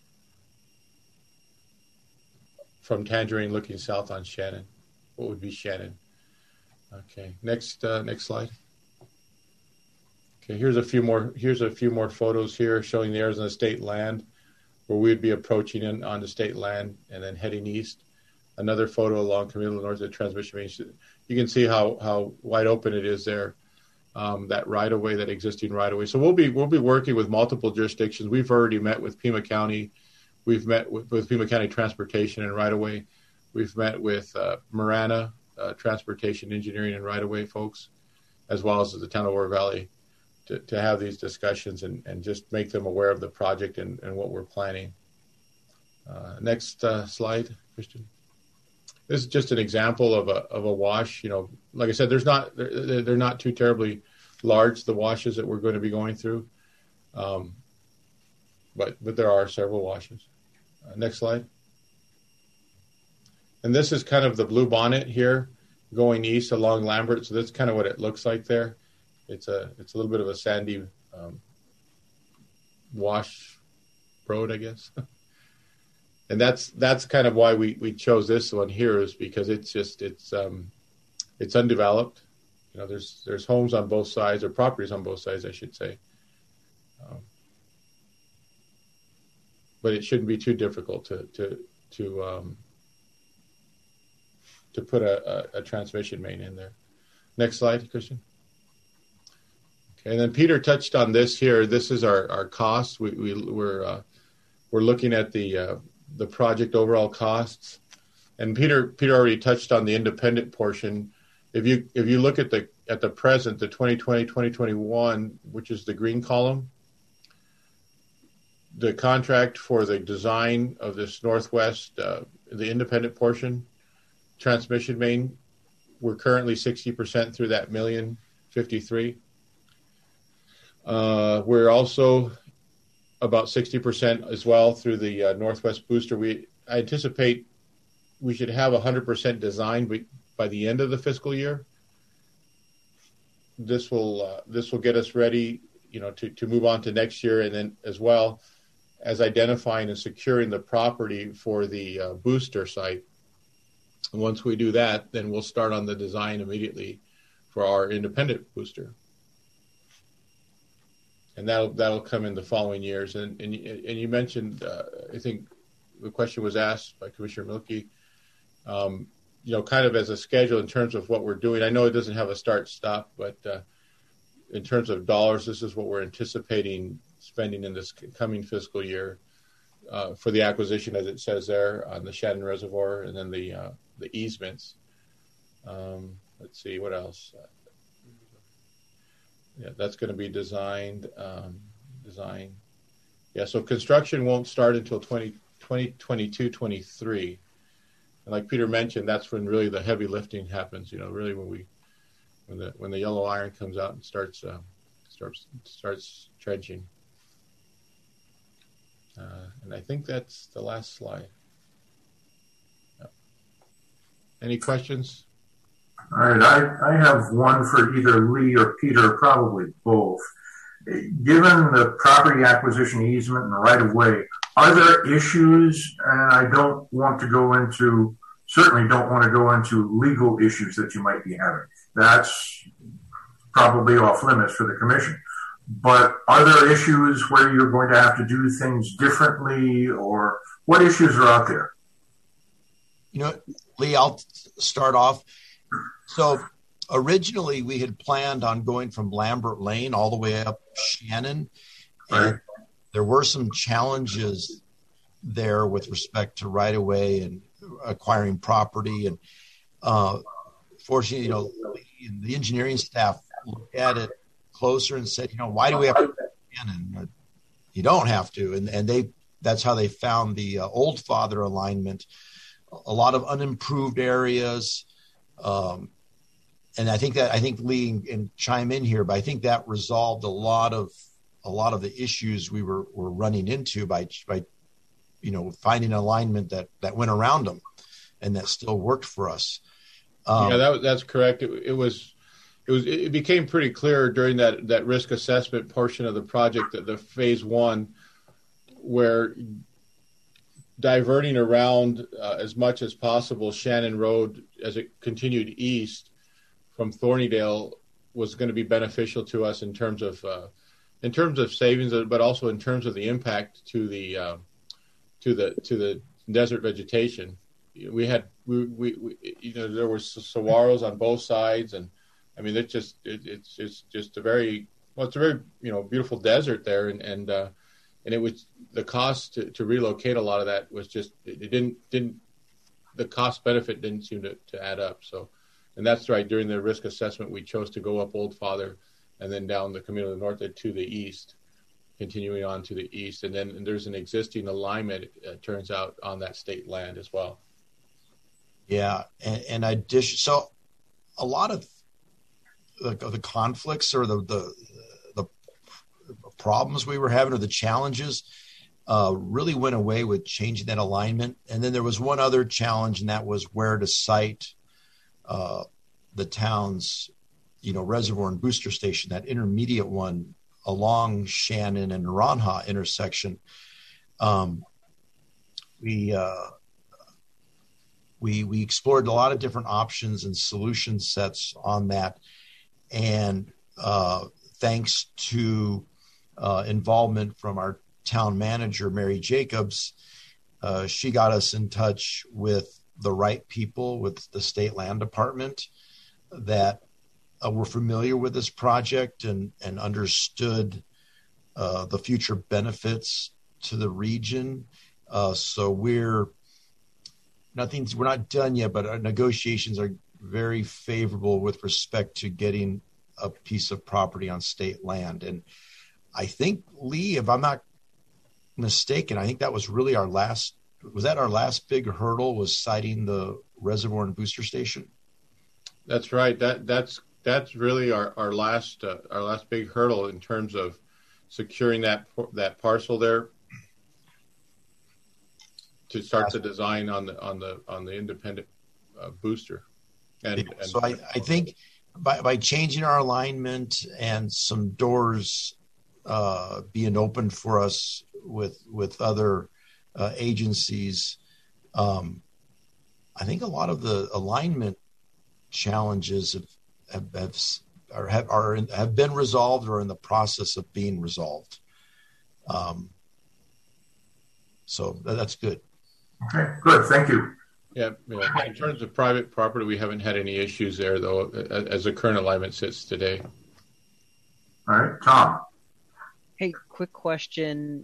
from Tangerine, looking south on Shannon. What would be Shannon? Okay, next slide. Okay, here's a few more photos here showing the Arizona State Land, where we'd be approaching in on the state land and then heading east. Another photo along Camino del Norte, the transmission range. You can see how wide open it is there. that right of way, that existing right of way. So we'll be working with multiple jurisdictions. We've already met with Pima County. We've met with Pima County Transportation and right of way. We've met with Marana Transportation Engineering and right of way folks, as well as the town of Oro Valley, to have these discussions and just make them aware of the project and what we're planning. Next slide, Christian. This is just an example of a wash. You know, like I said, they're not too terribly large, the washes that we're going to be going through, but there are several washes. Next slide. And this is kind of the Blue Bonnet here, going east along Lambert. So that's kind of what it looks like there. It's a little bit of a sandy wash road, I guess. And that's kind of why we chose this one here, is because it's undeveloped. You know, there's homes on both sides, or properties on both sides, I should say. But it shouldn't be too difficult to put a transmission main in there. Next slide, Christian. Okay, and then Peter touched on this here. This is our costs. We're looking at the project overall costs, and Peter already touched on the independent portion. If you look at the present, the 2020, 2021, which is the green column, the contract for the design of this northwest, the independent portion, transmission main, we're currently 60% through that $1,053,000. We're also about 60% as well through the Northwest Booster. I anticipate we should have 100% designed by the end of the fiscal year. This will get us ready, you know, to move on to next year, and then as well as identifying and securing the property for the booster site. And once we do that, then we'll start on the design immediately for our independent booster. And that'll come in the following years. And you mentioned, I think the question was asked by Commissioner Milkey, you know, kind of as a schedule in terms of what we're doing. I know it doesn't have a start-stop, but in terms of dollars, this is what we're anticipating spending in this coming fiscal year for the acquisition, as it says there, on the Shannon Reservoir, and then the easements. Let's see, what else? Yeah, that's going to be designed. Yeah, so construction won't start until 2022, 23. And like Peter mentioned, that's when really the heavy lifting happens. You know, really when the yellow iron comes out and starts trenching. And I think that's the last slide. Yep. Any questions? All right, I have one for either Lee or Peter, probably both. Given the property acquisition easement and the right-of-way, are there issues, and I certainly don't want to go into legal issues that you might be having. That's probably off limits for the commission. But are there issues where you're going to have to do things differently, or what issues are out there? You know, Lee, I'll start off. So originally we had planned on going from Lambert Lane all the way up Shannon. And there were some challenges there with respect to right-of-way and acquiring property. And fortunately, you know, the engineering staff looked at it closer and said, you know, why do we have to go Shannon? You don't have to. And that's how they found the Old Father alignment. A lot of unimproved areas. And I think Lee can chime in here, but I think that resolved a lot of the issues we were running into by you know, finding an alignment that went around them and that still worked for us. That's correct. It became pretty clear during that risk assessment portion of the project, that the phase one, where diverting around as much as possible Shannon Road as it continued east from Thornydale was going to be beneficial to us in terms of savings, but also in terms of the impact to the desert vegetation. We you know, there were saguaros on both sides, and I mean, it's just a very beautiful desert there, and it was the cost to relocate a lot of that was just it didn't the cost benefit didn't seem to add up. So, and that's right, during the risk assessment we chose to go up Old Father and then down the Camino del Norte to the east, continuing on to the east, and then there's an existing alignment, it turns out, on that state land as well. Yeah, and so a lot of the conflicts or the problems we were having or the challenges really went away with changing that alignment. And then there was one other challenge, and that was where to site the town's reservoir and booster station, that intermediate one along Shannon and Naranja intersection. We explored a lot of different options and solution sets on that. And thanks to involvement from our town manager, Mary Jacobs, she got us in touch with the right people with the state land department that were familiar with this project and understood the future benefits to the region. So we're not done yet, but our negotiations are very favorable with respect to getting a piece of property on state land. And I think, Lee, if I'm not mistaken, I think that was really our last big hurdle, was siting the reservoir and booster station? That's right. That's really our last big hurdle in terms of securing that parcel there to start the design on the independent booster. And so I think by changing our alignment and some doors being open for us with other agencies, I think a lot of the alignment challenges have been resolved or in the process of being resolved. So that's good. Okay, good. Thank you. Yeah. In terms of private property, we haven't had any issues there, though, as the current alignment sits today. All right, Tom. Hey, quick question.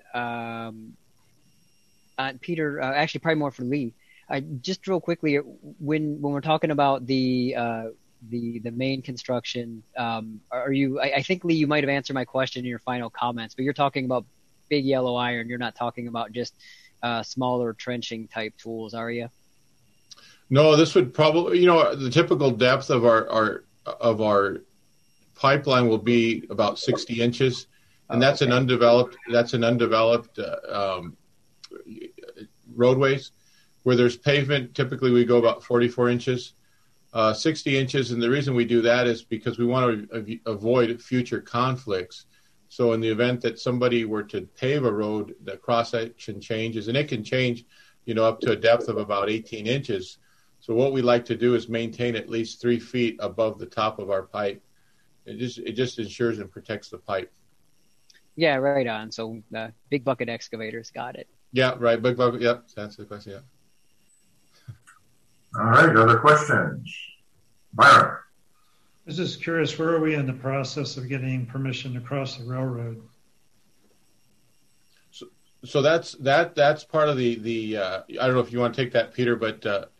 Peter, actually probably more for Lee. Just real quickly, when we're talking about the main construction, I think, Lee, you might have answered my question in your final comments, but you're talking about big yellow iron. You're not talking about just smaller trenching type tools, are you? No, this would probably, the typical depth of our pipeline will be about 60 inches, and that's an undeveloped roadways. Where there's pavement, typically we go about 44 inches, 60 inches. And the reason we do that is because we want to avoid future conflicts. So in the event that somebody were to pave a road, the cross-section changes, and it can change, up to a depth of about 18 inches. So what we like to do is maintain at least 3 feet above the top of our pipe. It just ensures and protects the pipe. Yeah, right on. So big bucket excavators, got it. Yeah, right. Big bucket. Yep, that's the question. Yeah. All right, other questions? Byron. I was just curious, where are we in the process of getting permission to cross the railroad? So that's part of the I don't know if you want to take that, Peter, but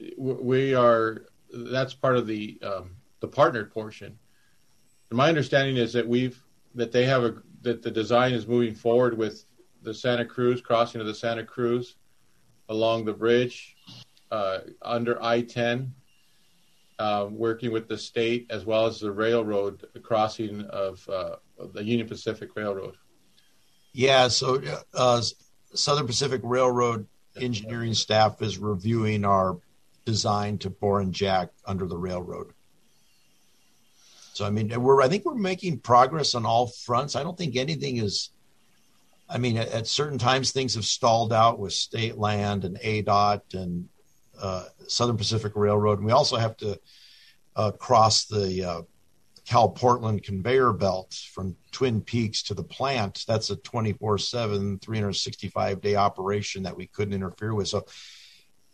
that's part of the partnered portion. And my understanding is that that the design is moving forward with the Santa Cruz, crossing of the Santa Cruz along the bridge under I-10, working with the state as well as the railroad crossing of the Union Pacific Railroad. Yeah, so Southern Pacific Railroad engineering staff is reviewing our design to bore and jack under the railroad. So, I think we're making progress on all fronts. I don't think anything is, at certain times things have stalled out with state land and ADOT and Southern Pacific Railroad. And we also have to cross the Cal Portland conveyor belt from Twin Peaks to the plant. That's a 24/7, 365-day operation that we couldn't interfere with. So,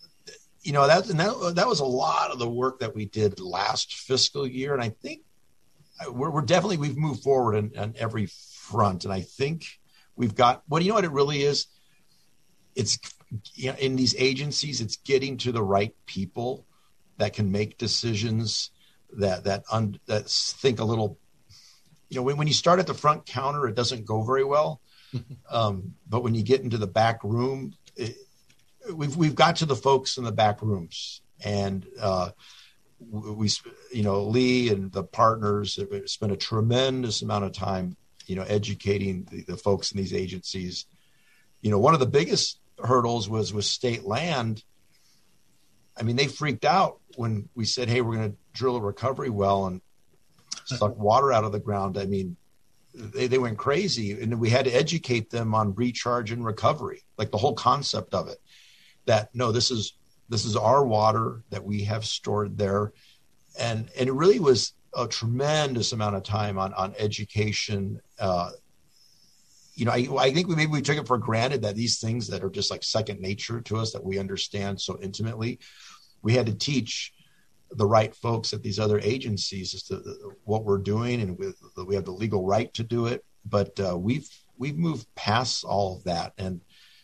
that was a lot of the work that we did last fiscal year. And I think we're definitely, we've moved forward on every front. And I think we've got, well, you know what it really is? It's, you know, in these agencies, it's getting to the right people that can make decisions that think a little, you know, when you start at the front counter, it doesn't go very well. But when you get into the back room, we've got to the folks in the back rooms, and we, you know, Lee and the partners have spent a tremendous amount of time, you know, educating the folks in these agencies. You know, one of the biggest hurdles was with state land. I mean, they freaked out when we said, hey, we're going to drill a recovery well and suck water out of the ground. I mean, they went crazy, and we had to educate them on recharge and recovery, like the whole concept of it, that no, this is our water that we have stored there. And it really was a tremendous amount of time on education. You know, I think maybe we took it for granted that these things that are just like second nature to us, that we understand so intimately, we had to teach the right folks at these other agencies as to what we're doing, and we have the legal right to do it. But we've moved past all of that, and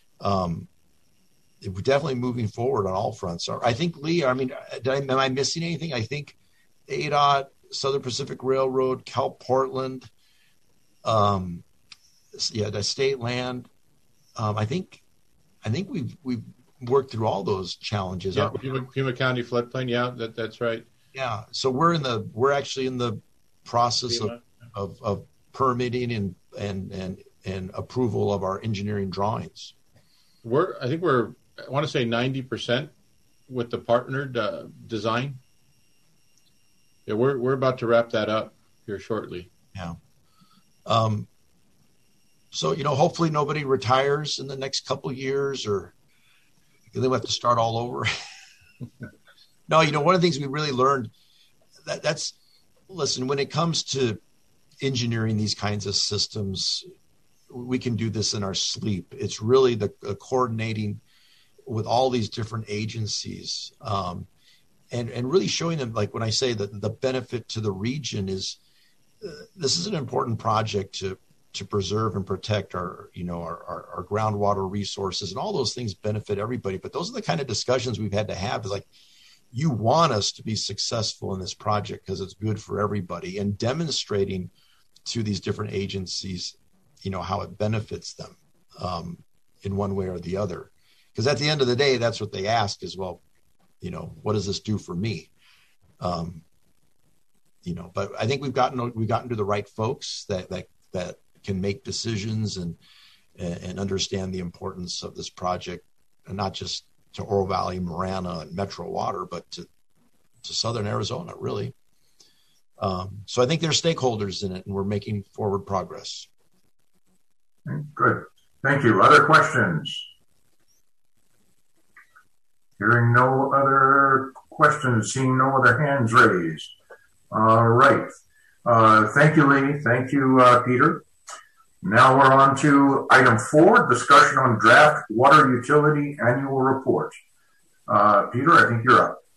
we're definitely moving forward on all fronts. I think, Lee, I mean, am I missing anything? I think ADOT, Southern Pacific Railroad, Cal Portland, the state land. I think we've worked through all those challenges. Yeah, Pima County floodplain. Yeah, that's right. Yeah, so we're actually in the process of permitting and approval of our engineering drawings. I want to say 90% with the partnered design. Yeah, we're about to wrap that up here shortly. Yeah. So, you know, hopefully nobody retires in the next couple of years, or they have to start all over. No, you know, one of the things we really learned listen, when it comes to engineering these kinds of systems, we can do this in our sleep. It's really the coordinating with all these different agencies, and really showing them, like when I say that the benefit to the region is, this is an important project to preserve and protect our groundwater resources, and all those things benefit everybody. But those are the kind of discussions we've had to have, is like, you want us to be successful in this project because it's good for everybody, and demonstrating to these different agencies, you know, how it benefits them in one way or the other. Because at the end of the day, that's what they ask is, well, you know, what does this do for me? You know, but I think we've gotten to the right folks that can make decisions and understand the importance of this project, and not just to Oro Valley, Marana, and Metro Water, but to Southern Arizona, really. So I think they're stakeholders in it, and we're making forward progress. Good. Thank you. Other questions? Hearing no other questions, seeing no other hands raised. All right. Thank you, Lee. Thank you, Peter. Now we're on to item 4, discussion on draft water utility annual report. Peter, I think you're up.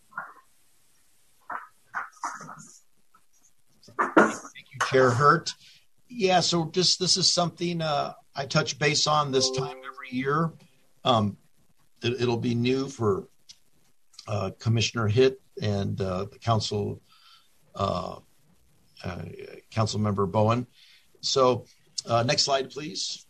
Thank you, Chair Hurt. Yeah, so this is something I touch base on this time every year. It'll be new for Commissioner Hitt and the council, Council Member Bowen. So next slide, please.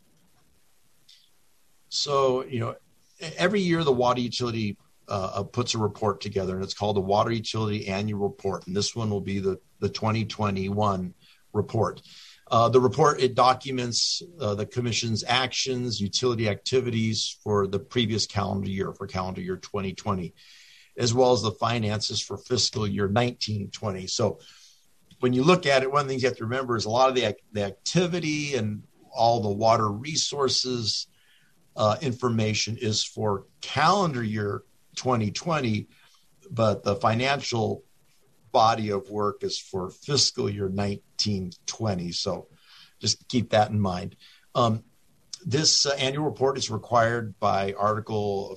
So, you know, every year the water utility puts a report together, and it's called the Water Utility Annual Report. And this one will be the 2021 report. The report, it documents the Commission's actions, utility activities for the previous calendar year, for calendar year 2020, as well as the finances for fiscal year 1920. So when you look at it, one of the things you have to remember is a lot of the activity and all the water resources information is for calendar year 2020, but the financial body of work is for fiscal year 1920. So just keep that in mind. This annual report is required by Article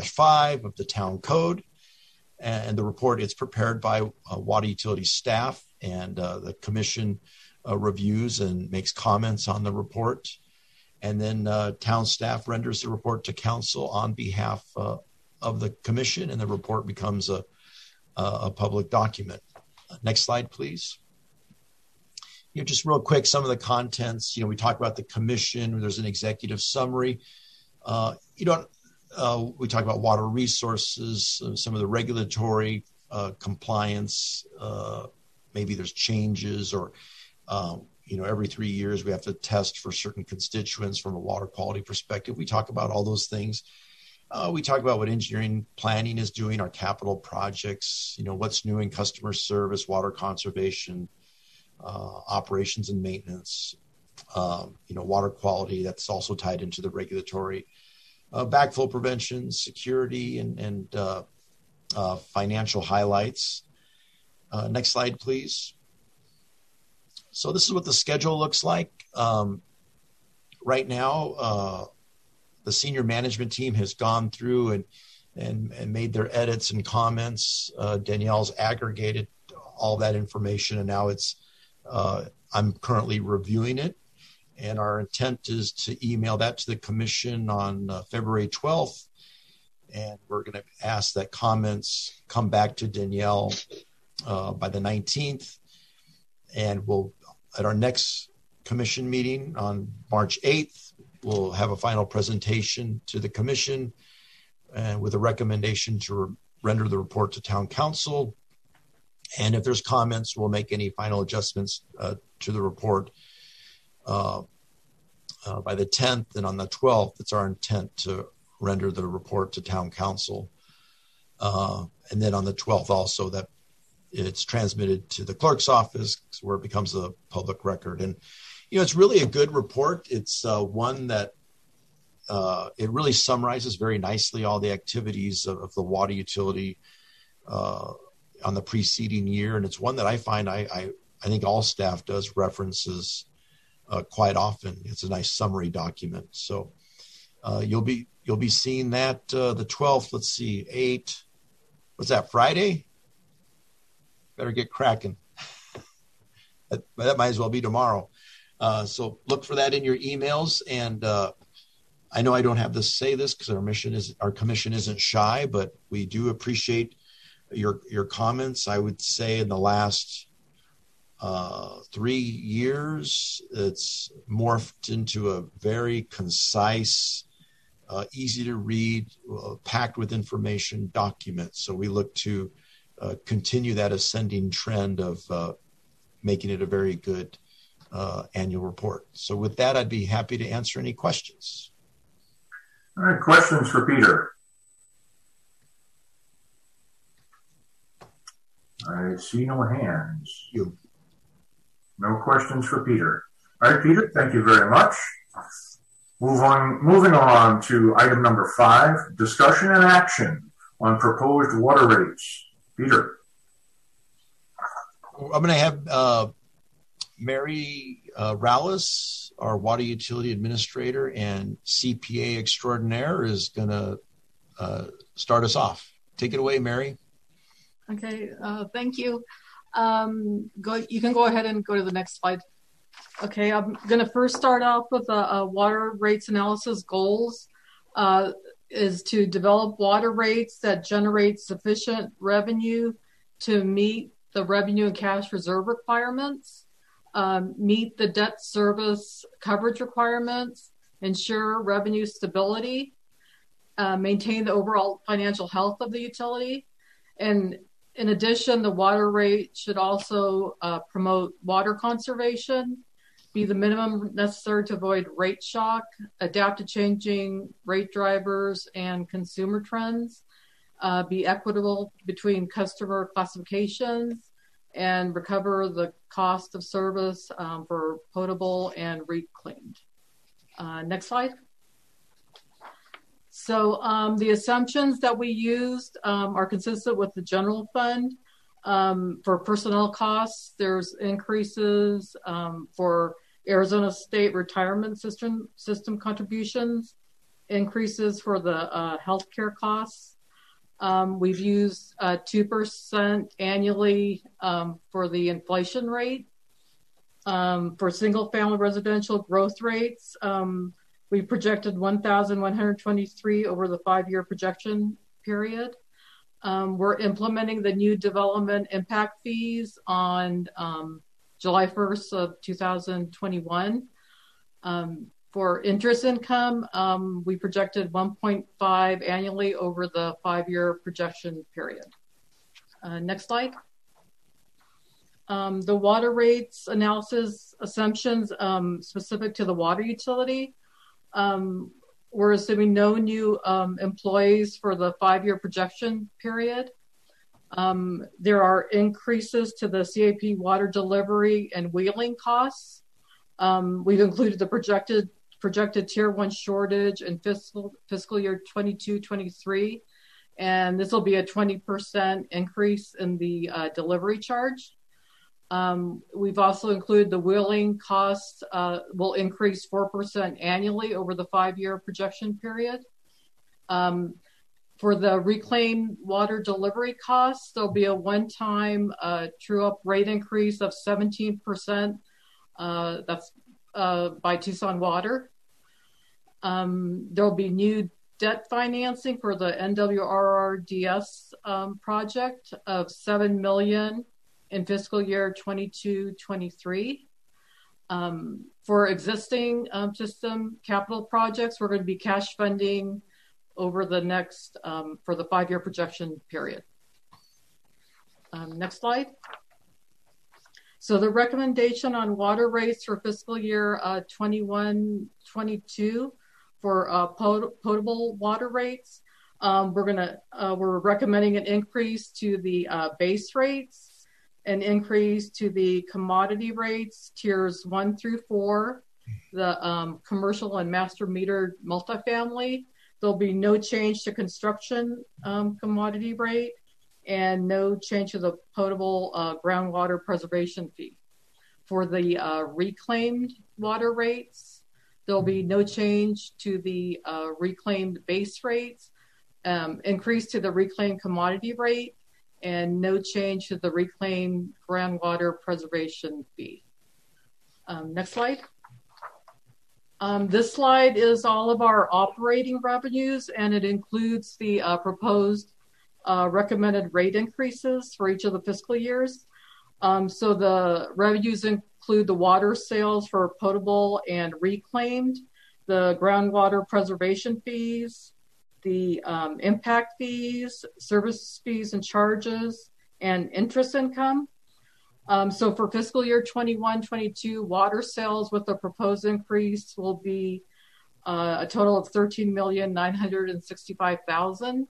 15-4-5 of the Town Code. And the report is prepared by water utility staff and the commission reviews and makes comments on the report. And then town staff renders the report to council on behalf of the commission, and the report becomes a public document. Next slide, please. Just real quick, some of the contents. We talk about the commission. There's an executive summary. We talk about water resources, some of the regulatory compliance. Maybe there's changes, or every 3 years we have to test for certain constituents from a water quality perspective. We talk about all those things. We talk about what engineering planning is doing, our capital projects, what's new in customer service, water conservation, operations and maintenance, water quality. That's also tied into the regulatory, backflow prevention, security, and financial highlights. Next slide, please. So this is what the schedule looks like. Right now, the senior management team has gone through and made their edits and comments. Danielle's aggregated all that information, and now I'm currently reviewing it. And our intent is to email that to the commission on February 12th. And we're going to ask that comments come back to Danielle by the 19th. And at our next commission meeting on March 8th, we'll have a final presentation to the commission and with a recommendation to render the report to town council. And if there's comments, we'll make any final adjustments to the report by the 10th. And on the 12th, it's our intent to render the report to town council. And then on the 12th also, that it's transmitted to the clerk's office where it becomes a public record. And, it's really a good report. It's one that it really summarizes very nicely all the activities of the water utility on the preceding year. And it's one that I find I think all staff does references quite often. It's a nice summary document. So you'll be seeing that the 12th. Let's see, 8. What's that, Friday? Better get cracking. That might as well be tomorrow. So look for that in your emails. And I know I don't have to say this because our commission isn't shy, but we do appreciate your comments. I would say in the last 3 years, it's morphed into a very concise, easy to read, packed with information document. So we look to continue that ascending trend of making it a very good annual report. So with that, I'd be happy to answer any questions. All right, questions for Peter? I see no hands. No questions for Peter. All right, Peter, thank you very much. Moving on to item number 5, discussion and action on proposed water rates. Peter. I'm going to have Mary Rallis, our water utility administrator and CPA extraordinaire, is going to start us off. Take it away, Mary. Okay, thank you. You can go ahead and go to the next slide. Okay, I'm going to first start off with a water rates analysis goals. Is to develop water rates that generate sufficient revenue to meet the revenue and cash reserve requirements, meet the debt service coverage requirements, ensure revenue stability, maintain the overall financial health of the utility. And in addition, the water rate should also promote water conservation, be the minimum necessary to avoid rate shock, adapt to changing rate drivers and consumer trends, be equitable between customer classifications, and recover the cost of service for potable and reclaimed. Next slide. So the assumptions that we used are consistent with the general fund. For personnel costs, there's increases for Arizona State Retirement System contributions, increases for the healthcare costs. We've used 2% annually for the inflation rate. For single-family residential growth rates, we projected 1,123 over the 5-year projection period. We're implementing the new development impact fees on July 1st of 2021. For interest income, we projected 1.5 annually over the 5-year projection period. Next slide. The water rates analysis assumptions specific to the water utility. We're assuming no new employees for the 5-year projection period. There are increases to the CAP water delivery and wheeling costs. We've included the projected Tier 1 shortage in fiscal year 22-23, and this will be a 20% increase in the delivery charge. We've also included the wheeling costs will increase 4% annually over the 5-year projection period. For the reclaimed water delivery costs, there'll be a one-time true-up rate increase of 17%. That's by Tucson Water. There'll be new debt financing for the NWRRDS project of $7 million in fiscal year 22-23. For existing system capital projects, we're going to be cash funding over the next, for the 5-year projection period. Next slide. So the recommendation on water rates for fiscal year 21-22 for potable water rates, we're recommending an increase to the base rates, an increase to the commodity rates, tiers 1 through 4, the commercial and master metered multifamily. There'll be no change to construction commodity rate and no change to the potable groundwater preservation fee. For the reclaimed water rates, there'll be no change to the reclaimed base rates, increase to the reclaimed commodity rate, and no change to the reclaimed groundwater preservation fee. Next slide. This slide is all of our operating revenues, and it includes the proposed recommended rate increases for each of the fiscal years. So the revenues include the water sales for potable and reclaimed, the groundwater preservation fees, the impact fees, service fees and charges, and interest income. So for fiscal year 21-22, water sales with the proposed increase will be a total of $13,965,000.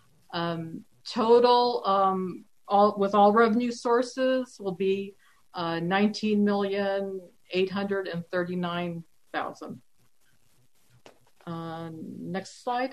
Total with all revenue sources will be $19,839,000. Next slide.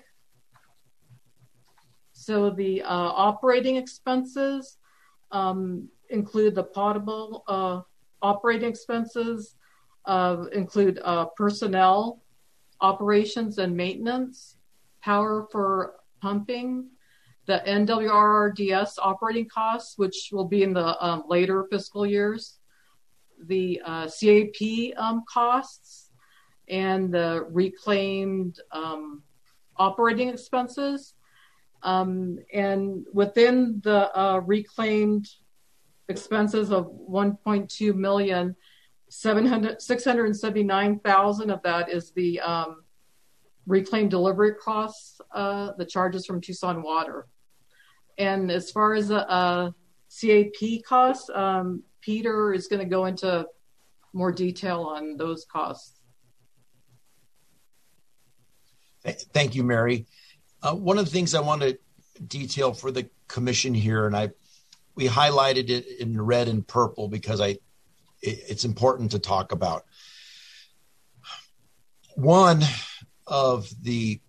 So the operating expenses include the potable operating expenses, include personnel, operations and maintenance, power for pumping, the NWRRDS operating costs, which will be in the later fiscal years, the CAP costs, and the reclaimed operating expenses. And within the reclaimed expenses of $1.2 million, $679,000 of that is the reclaimed delivery costs, the charges from Tucson Water. And as far as the CAP costs, Peter is going to go into more detail on those costs. Thank you, Mary. One of the things I want to detail for the commission here, and we highlighted it in red and purple because it's important to talk about. One of the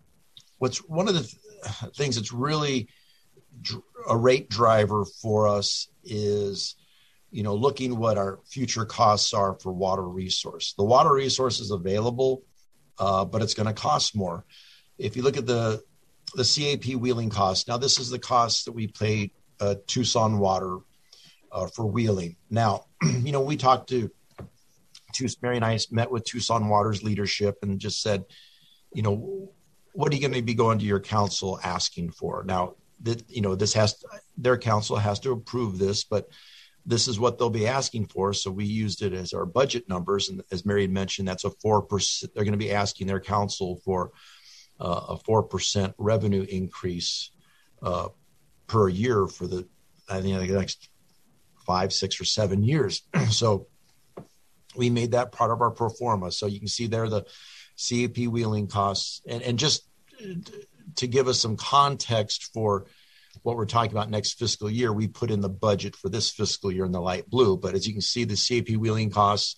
things that's really a rate driver for us is, looking what our future costs are for water resource. The water resource is available, but it's going to cost more. If you look at the the CAP wheeling cost. Now, this is the cost that we paid Tucson Water for wheeling. Now, we talked to Mary and I met with Tucson Water's leadership and just said, what are you going to be going to your council asking for? Now, their council has to approve this, but this is what they'll be asking for. So we used it as our budget numbers. And as Mary mentioned, that's a 4%. They're going to be asking their council for a 4% revenue increase per year for the next 5, 6, or 7 years. So we made that part of our pro forma. So you can see there the CAP wheeling costs. And just to give us some context for what we're talking about next fiscal year, we put in the budget for this fiscal year in the light blue. But as you can see, the CAP wheeling costs,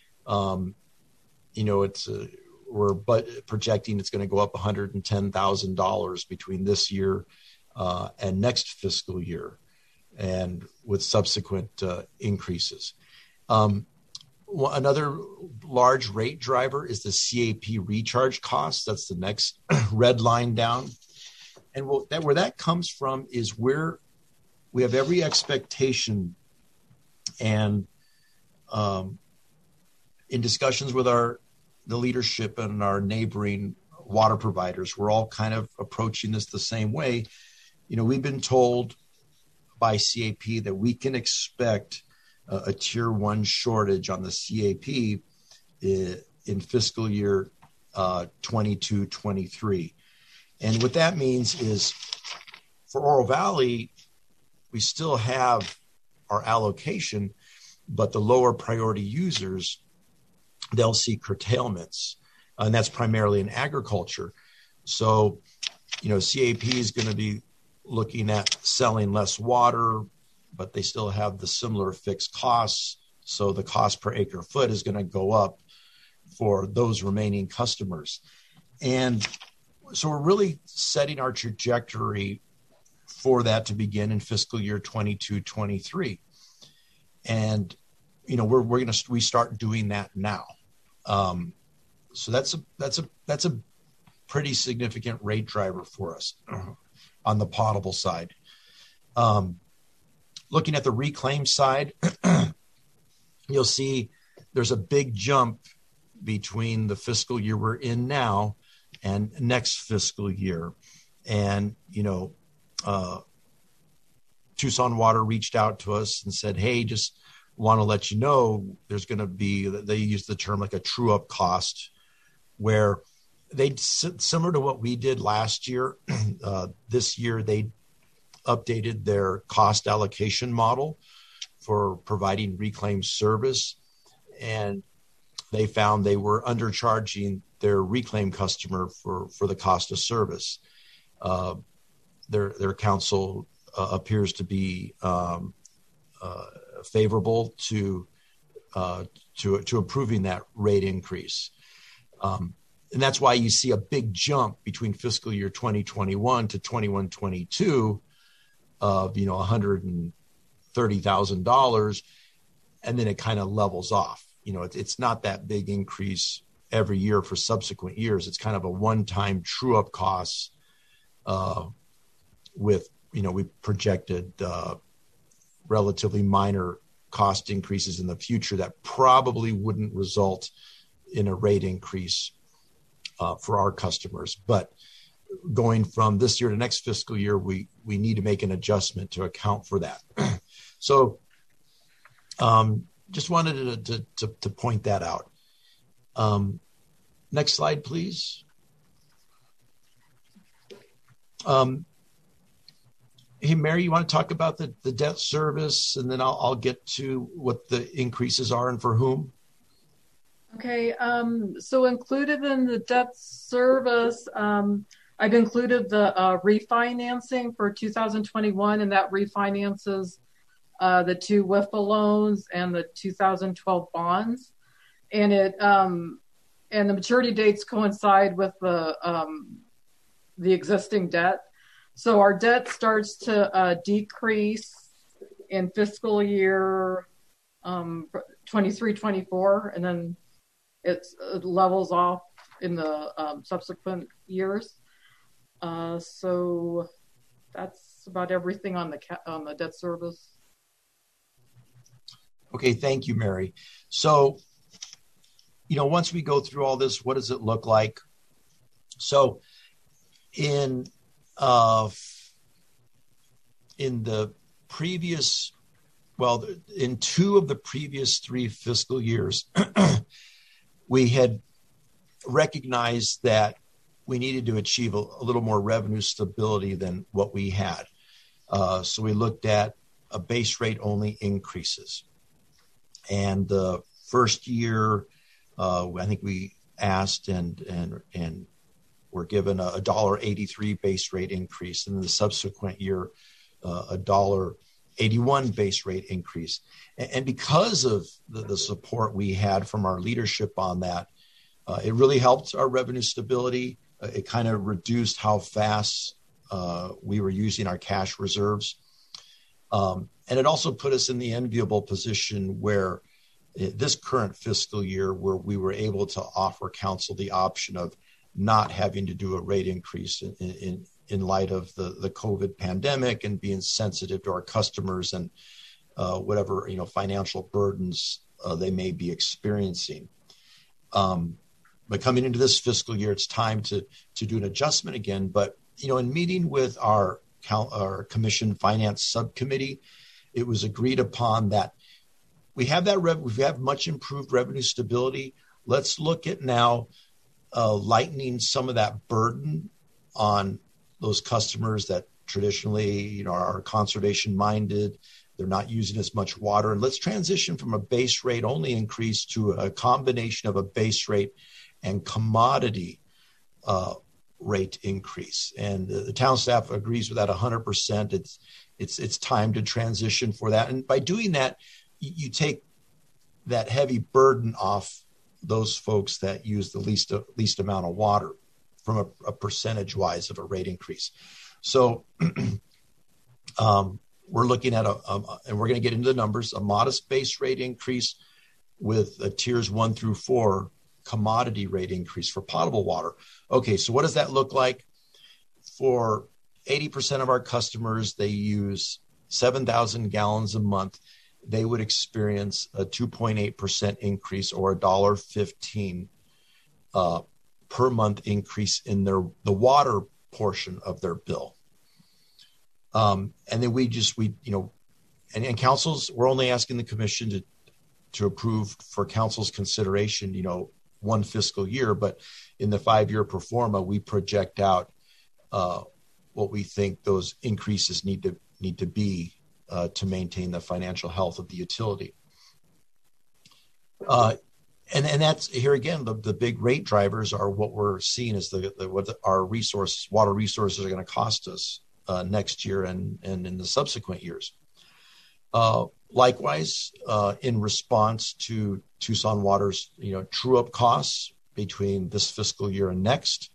we're projecting it's going to go up $110,000 between this year and next fiscal year, and with subsequent increases. Another large rate driver is the CAP recharge cost. That's the next red line down. And where that comes from is where we have every expectation, and in discussions with the leadership and our neighboring water providers, we're all kind of approaching this the same way. We've been told by CAP that we can expect a tier 1 shortage on the CAP in fiscal year 22-23. And what that means is for Oro Valley, we still have our allocation, but the lower priority users, they'll see curtailments, and that's primarily in agriculture. So, CAP is going to be looking at selling less water, but they still have the similar fixed costs. So the cost per acre foot is going to go up for those remaining customers. And so we're really setting our trajectory for that to begin in fiscal year 22-23. And, we start doing that now. So that's a pretty significant rate driver for us on the potable side. Looking at the reclaim side, you'll see there's a big jump between the fiscal year we're in now and next fiscal year. And, Tucson Water reached out to us and said, hey, just want to let you know there's going to be, they use the term like a true up cost, where they, similar to what we did last year, this year they updated their cost allocation model for providing reclaim service. And they found they were undercharging their reclaim customer for the cost of service. Their counsel appears to be favorable to approving that rate increase. And that's why you see a big jump between fiscal year 2021 to 21-22 of, $130,000. And then it kind of levels off. It's not that big increase every year for subsequent years. It's kind of a one-time true-up cost with, we projected relatively minor cost increases in the future that probably wouldn't result in a rate increase for our customers. But going from this year to next fiscal year, we need to make an adjustment to account for that. So just wanted to point that out. Next slide, please. Hey, Mary, you want to talk about the debt service, and then I'll get to what the increases are and for whom? Okay, so included in the debt service, I've included the refinancing for 2021, and that refinances the 2 WIFA loans and the 2012 bonds. And and the maturity dates coincide with the existing debt. So our debt starts to decrease in fiscal year 23-24, and then it levels off in the subsequent years. So that's about everything on the debt service. Okay, thank you, Mary. So, once we go through all this, what does it look like? So in the previous, in 2 of the previous 3 fiscal years, we had recognized that we needed to achieve a little more revenue stability than what we had. So we looked at a base rate only increases. And the first year, I think we asked and were given a $1.83 base rate increase, and in the subsequent year, a $1.81 base rate increase. And because of the support we had from our leadership on that, it really helped our revenue stability. It kind of reduced how fast we were using our cash reserves. And it also put us in the enviable position where this current fiscal year, where we were able to offer council the option of not having to do a rate increase in light of the COVID pandemic and being sensitive to our customers and whatever financial burdens they may be experiencing. But coming into this fiscal year, it's time to do an adjustment again. But in meeting with our commission finance subcommittee, it was agreed upon that we have much improved revenue stability. Let's look at now lightening some of that burden on those customers that traditionally are conservation minded. They're not using as much water. And let's transition from a base rate only increase to a combination of a base rate and commodity rate increase. And the town staff agrees with that 100%. It's time to transition for that. And by doing that, you take that heavy burden off those folks that use the least amount of water from a percentage wise of a rate increase. So we're looking at and we're going to get into the numbers, a modest base rate increase with tiers 1 through 4 commodity rate increase for potable water. Okay, so what does that look like? For 80% of our customers, they use 7,000 gallons a month. They would experience a 2.8% increase or $1.15 per month increase in the water portion of their bill. And then and councils, we're only asking the commission to approve for council's consideration, 1 fiscal year, but in the 5-year pro forma, we project out what we think those increases need to be to maintain the financial health of the utility. And that's here again, the big rate drivers are what we're seeing as what our water resources are going to cost us next year and in the subsequent years. Likewise, in response to Tucson Water's true up costs between this fiscal year and next,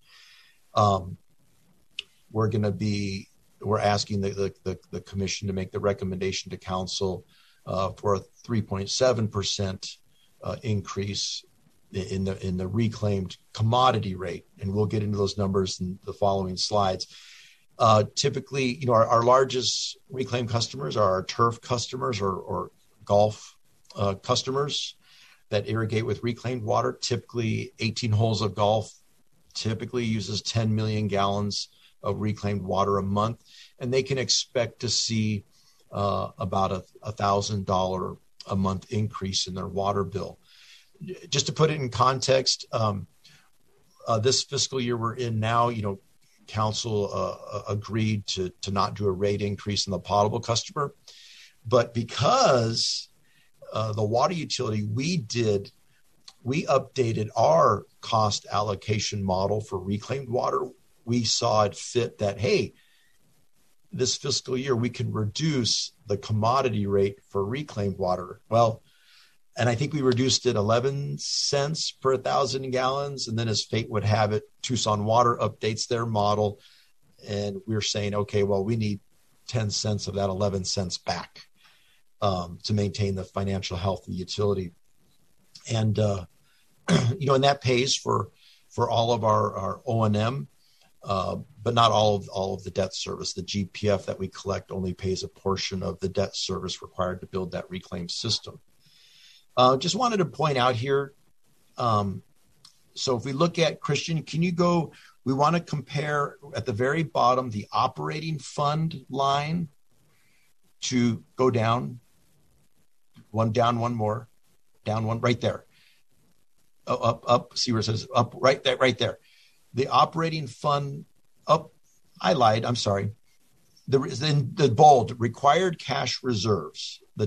we're asking the commission to make the recommendation to council for a 3.7% increase in the reclaimed commodity rate, and we'll get into those numbers in the following slides. Typically, our largest reclaimed customers are our turf customers or golf customers that irrigate with reclaimed water. Typically, 18 holes of golf typically uses 10 million gallons of reclaimed water a month, and they can expect to see about $1,000 a month increase in their water bill. Just to put it in context, this fiscal year we're in now, council agreed to not do a rate increase in the potable customer, but because the water utility, we updated our cost allocation model for reclaimed water. We saw it fit that, hey, this fiscal year we can reduce the commodity rate for reclaimed water. Well, and I think we reduced it 11 cents per 1,000 gallons. And then as fate would have it, Tucson Water updates their model. And we're saying, okay, well, we need 10 cents of that 11 cents back to maintain the financial health of the utility. And, and that pays for all of our O&M. but not all of the debt service. The GPF that we collect only pays a portion of the debt service required to build that reclaim system. Just wanted to point out here, so if we look at, Christian, can you go, we want to compare at the very bottom, the operating fund line to go down, one more, down one, right there. Up, see where it says up, right there. The operating fund, up, I lied, I'm sorry. The bold, required cash reserves, the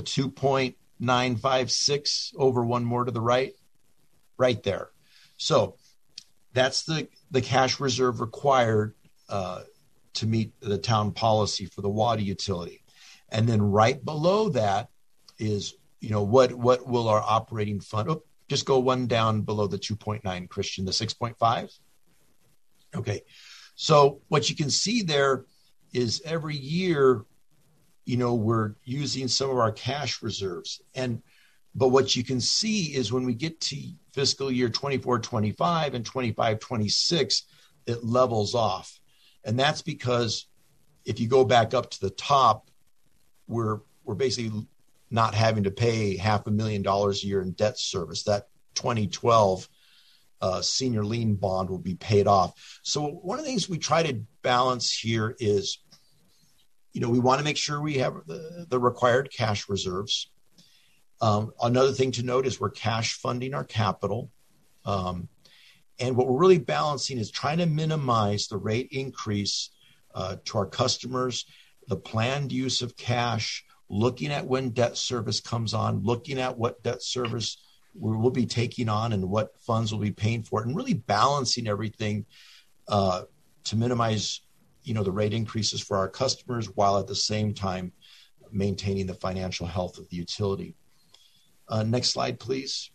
2.956 over one more to the right there. So that's the cash reserve required to meet the town policy for the water utility. And then right below that is, what will our operating fund, just go one down below the 2.9, Christian, the 6.5. Okay. So what you can see there is every year, we're using some of our cash reserves. But what you can see is when we get to fiscal year 24-25 and 25-26, it levels off. And that's because if you go back up to the top, we're basically not having to pay $500,000 a year in debt service. That 2012 senior lien bond will be paid off. So one of the things we try to balance here is, we want to make sure we have the required cash reserves. Another thing to note is we're cash funding our capital. And what we're really balancing is trying to minimize the rate increase to our customers, the planned use of cash, looking at when debt service comes on, looking at what debt service we'll be taking on and what funds will be paying for it, and really balancing everything to minimize, the rate increases for our customers while at the same time maintaining the financial health of the utility. Next slide, please.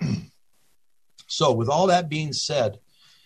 So with all that being said,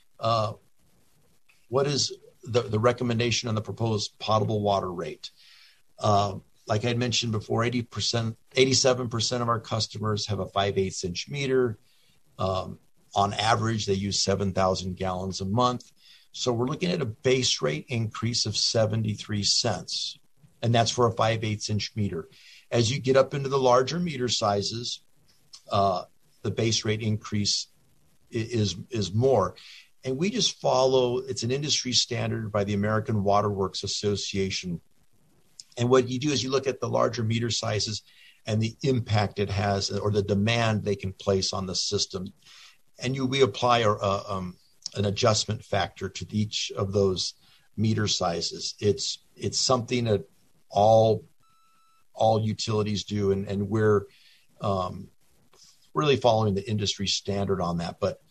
what is the recommendation on the proposed potable water rate? Like I had mentioned before, 87% of our customers have a 5/8 inch meter. On average, they use 7,000 gallons a month. So we're looking at a base rate increase of 73 cents. And that's for a 5/8 inch meter. As you get up into the larger meter sizes, the base rate increase is more. And we just follow, it's an industry standard by the American Water Works Association. And what you do is you look at the larger meter sizes and the impact it has, or the demand they can place on the system. And we apply an adjustment factor to each of those meter sizes. It's something that all utilities do, and we're really following the industry standard on that. But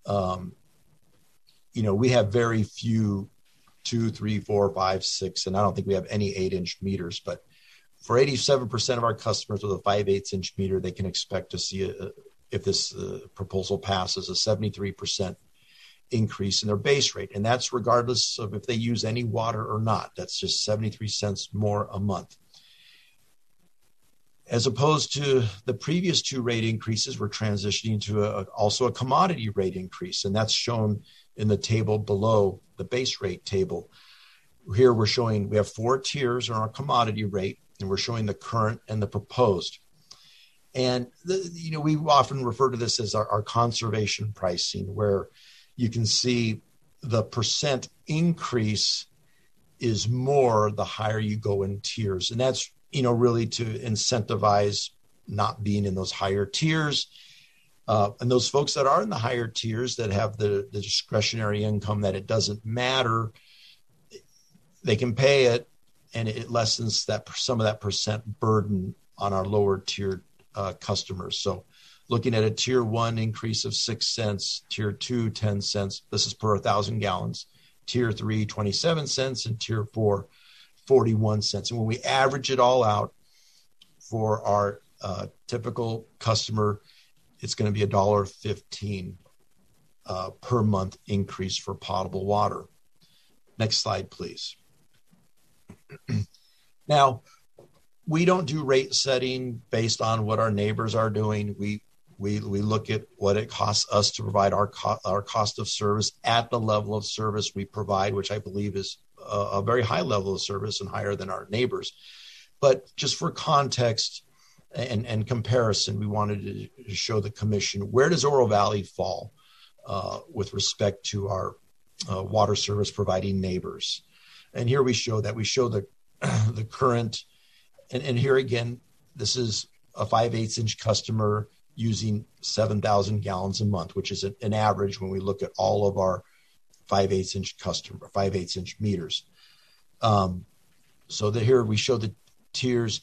we have very few 2, 3, 4, 5, 6, and I don't think we have any 8-inch meters. But for 87% of our customers with a 5/8 inch meter, they can expect to see, if this proposal passes, a 73% increase in their base rate. And that's regardless of if they use any water or not. That's just 73 cents more a month. As opposed to the previous two rate increases, we're transitioning to also a commodity rate increase. And that's shown in the table below the base rate table. Here we're showing we have 4 tiers on our commodity rate, and we're showing the current and the proposed. And we often refer to this as our conservation pricing, where you can see the percent increase is more the higher you go in tiers. And that's, really to incentivize not being in those higher tiers. And those folks that are in the higher tiers that have the discretionary income that it doesn't matter, they can pay it, and it lessens some of that percent burden on our lower tier customers. So looking at a tier 1 increase of 6 cents, tier 2, 10 cents. This is per 1,000 gallons. Tier 3, 27 cents, and tier 4, 41 cents. And when we average it all out for our typical customer, it's going to be $1.15 per month increase for potable water. Next slide, please. Now, we don't do rate setting based on what our neighbors are doing. We look at what it costs us to provide our cost of service at the level of service we provide, which I believe is a very high level of service and higher than our neighbors. But just for context and comparison, we wanted to show the commission, where does Oro Valley fall with respect to our water service providing neighbors? And here we show that. We show the current, and here again, this is a 5/8 inch customer using 7,000 gallons a month, which is an average when we look at all of our 5/8 inch meters. So here we show the tiers.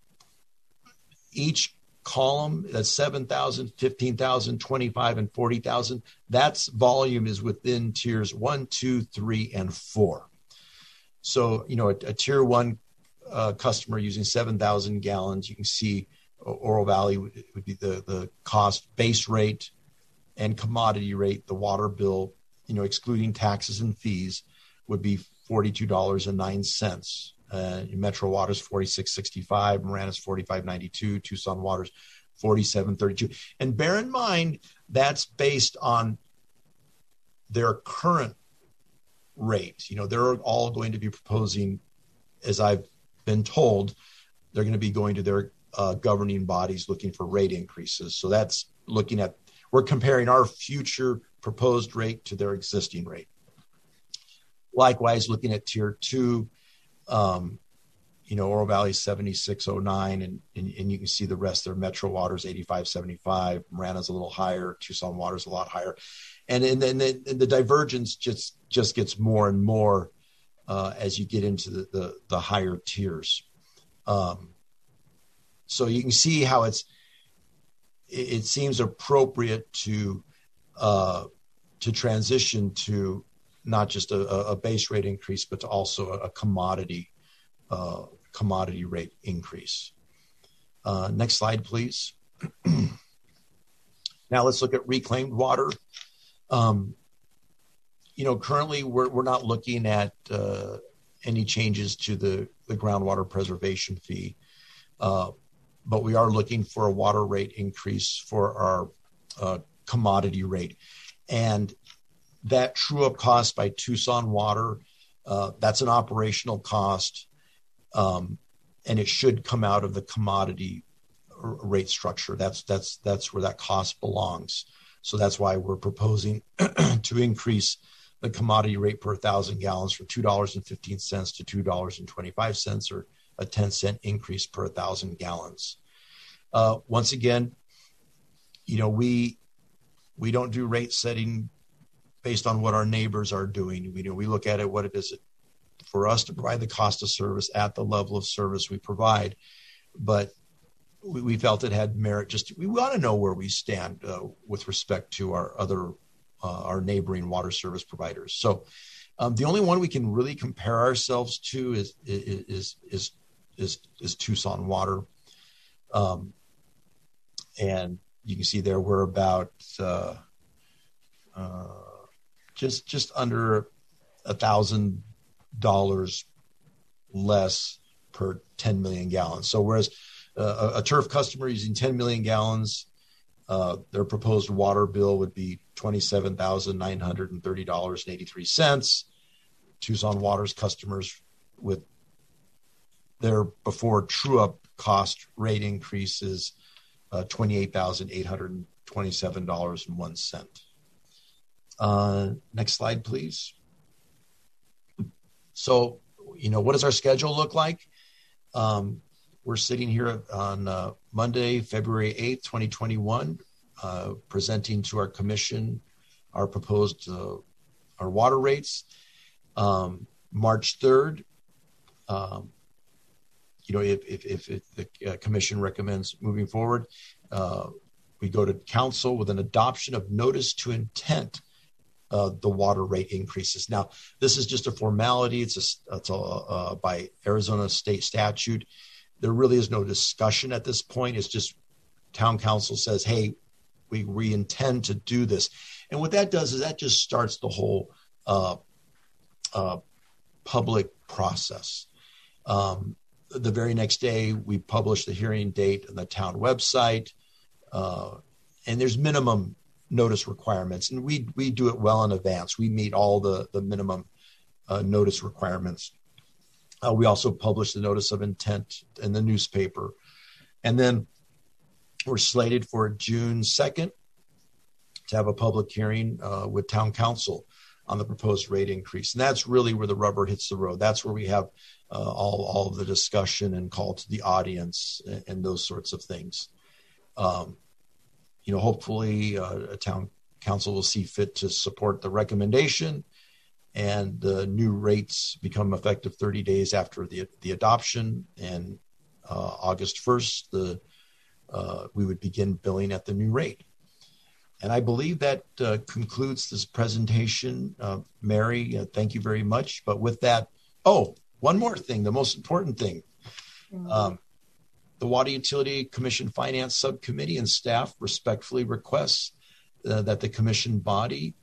Each column, that's 7,000, 15,000, 25, and 40,000. That's volume is within tiers 1, 2, 3, and 4. So, a tier 1 customer using 7,000 gallons, you can see Oro Valley would be the cost base rate and commodity rate. The water bill, excluding taxes and fees, would be $42.09. Metro Water's $46.65, Marana's $45.92, Tucson Water's $47.32. And bear in mind, that's based on their current rate. They're all going to be proposing, as I've been told, they're going to be going to their governing bodies looking for rate increases. So that's we're comparing our future proposed rate to their existing rate. Likewise, looking at tier 2, Oro Valley 76.09, and you can see the rest there. Metro Water's 85.75, Marana's a little higher, Tucson Water's a lot higher, and then the divergence just gets more and more as you get into the higher tiers. So you can see how it seems appropriate to transition to not just a base rate increase, but to also a commodity rate increase. Next slide, please. Now let's look at reclaimed water. Currently we're not looking at any changes to the groundwater preservation fee, but we are looking for a water rate increase for our commodity rate. And that true-up cost by Tucson Water, that's an operational cost, and it should come out of the commodity rate structure. That's where that cost belongs. So that's why we're proposing to increase the commodity rate per 1,000 gallons from $2.15 to $2.25, or a 10-cent increase per 1,000 gallons. Once again, we don't do rate setting based on what our neighbors are doing. We look at it, what it is for us to provide the cost of service at the level of service we provide. But we felt it had merit. We want to know where we stand with respect to our neighboring water service providers. So the only one we can really compare ourselves to is Tucson Water. And you can see there we're about just under $1,000 less per 10 million gallons. So whereas a turf customer using 10 million gallons, their proposed water bill would be $27,930.83. Tucson Water's customers with their before true-up cost rate increases $28,827.01. Next slide, please. So, what does our schedule look like? We're sitting here on Monday, February 8th, 2021, presenting to our commission our proposed our water rates. March 3rd, if the commission recommends moving forward, we go to council with an adoption of notice to intent the water rate increases. Now, this is just a formality. It's by Arizona state statute. There really is no discussion at this point. It's just town council says, hey, we intend to do this. And what that does is that just starts the whole public process. The very next day, we publish the hearing date on the town website. there's minimum notice requirements, and we do it well in advance. We meet all the minimum notice requirements. We also publish the notice of intent in the newspaper. And then we're slated for June 2nd to have a public hearing with town council on the proposed rate increase. And that's really where the rubber hits the road. That's where we have all of the discussion and call to the audience and those sorts of things. Hopefully a town council will see fit to support the recommendation, and the new rates become effective 30 days after the adoption. And August 1st, we would begin billing at the new rate. And I believe that concludes this presentation. Mary, thank you very much. But with that, one more thing, the most important thing. The Water Utility Commission Finance Subcommittee and staff respectfully requests that the commission body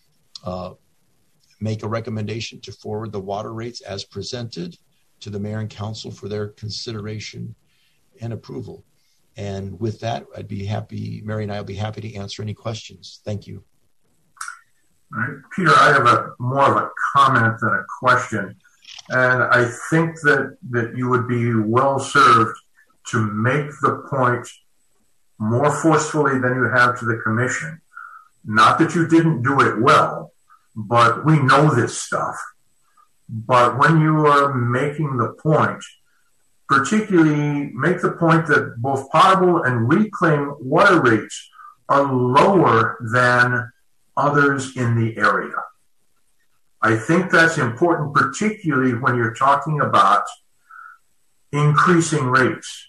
make a recommendation to forward the water rates as presented to the mayor and council for their consideration and approval. And with that, Mary and I will be happy to answer any questions. Thank you. All right. Peter, I have more of a comment than a question. And I think that you would be well served to make the point more forcefully than you have to the commission. Not that you didn't do it well, but we know this stuff. But when you are making the point, particularly make the point that both potable and reclaimed water rates are lower than others in the area. I think that's important, particularly when you're talking about increasing rates.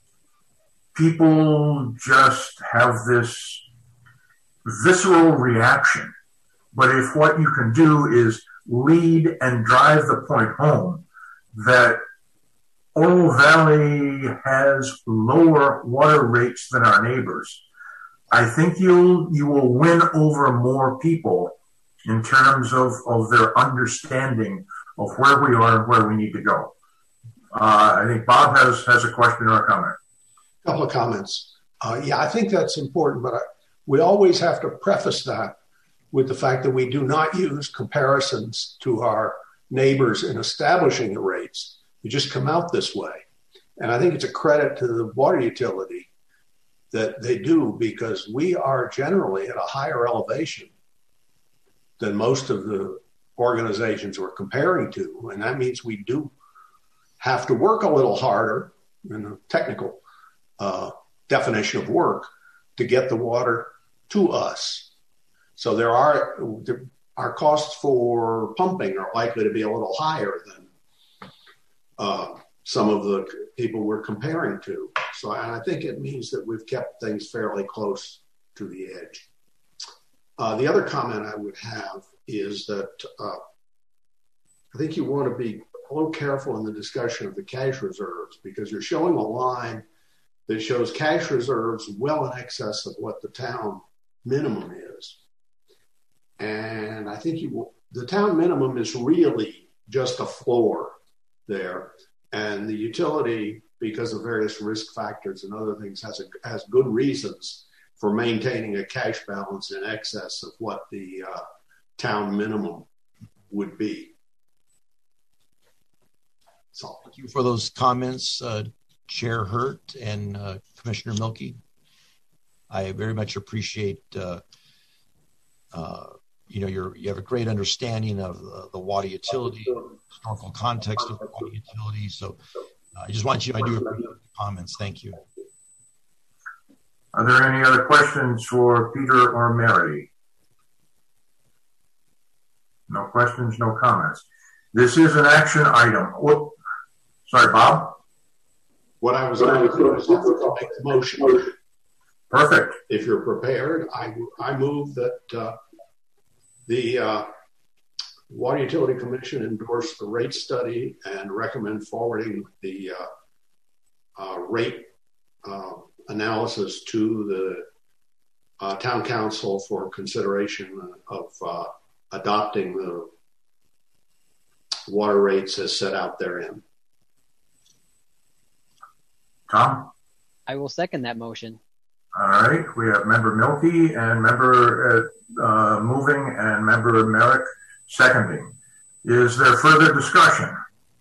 People just have this visceral reaction. But if what you can do is lead and drive the point home that Oro Valley has lower water rates than our neighbors, I think you will win over more people in terms of their understanding of where we are and where we need to go. I think Bob has a question or a comment. A couple of comments. I think that's important, but we always have to preface that with the fact that we do not use comparisons to our neighbors in establishing the rates. We just come out this way. And I think it's a credit to the water utility that they do, because we are generally at a higher elevation than most of the organizations we're comparing to. And that means we do have to work a little harder in the technical definition of work to get the water to us. So our costs for pumping are likely to be a little higher than some of the people we're comparing to. So I think it means that we've kept things fairly close to the edge. The other comment I would have is that I think you want to be a little careful in the discussion of the cash reserves, because you're showing a line that shows cash reserves well in excess of what the town minimum is. And I think the town minimum is really just a floor there. And the utility, because of various risk factors and other things, has good reasons for maintaining a cash balance in excess of what the town minimum would be. So, thank you for those comments, Chair Hurt and Commissioner Milkey. I very much appreciate you have a great understanding of the water utility, historical context of the water utility. So I just want you, I do appreciate the comments. Thank you. Are there any other questions for Peter or Mary? No questions, no comments. This is an action item. Sorry, Bob? What I was going to do is make the motion. Perfect. If you're prepared, I move that the Water Utility Commission endorse the rate study and recommend forwarding the rate analysis to the town council for consideration of adopting the water rates as set out therein. Tom? I will second that motion. All right, we have Member Milkey and Member moving and Member Merrick seconding. Is there further discussion?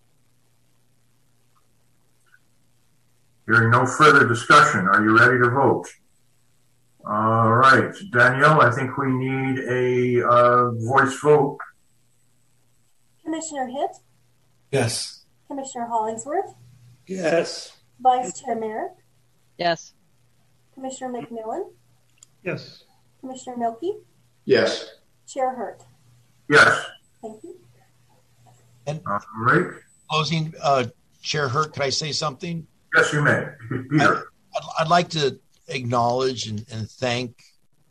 Hearing no further discussion, are you ready to vote? All right, Danielle, I think we need a voice vote. Commissioner Hitt? Yes. Commissioner Hollingsworth? Yes. Vice Chair Merrick? Yes. Commissioner McMillan? Yes. Commissioner Milkey? Yes. Chair Hurt? Yes. Thank you. And all right. Closing, Chair Hurt, could I say something? Yes, you may. Peter. I'd like to acknowledge and thank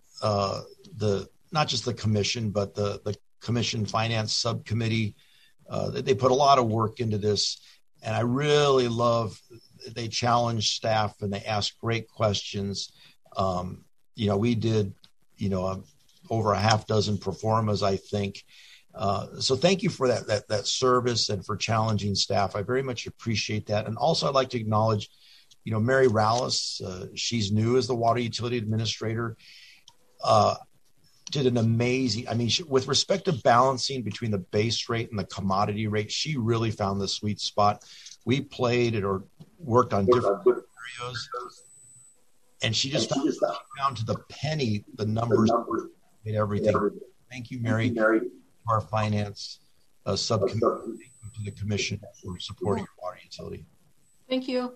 not just the commission, but the commission finance subcommittee. They put a lot of work into this, and I really love they challenge staff and they ask great questions. We did, over a half dozen performas, I think. So thank you for that service and for challenging staff. I very much appreciate that. And also I'd like to acknowledge, Mary Rallis, she's new as the water utility administrator, did an amazing, with respect to balancing between the base rate and the commodity rate, she really found the sweet spot. We played or worked on different scenarios, and she just found down to the penny, the numbers made everything. Thank you, Mary, to our finance subcommittee, to the commission for supporting your water utility. Thank you.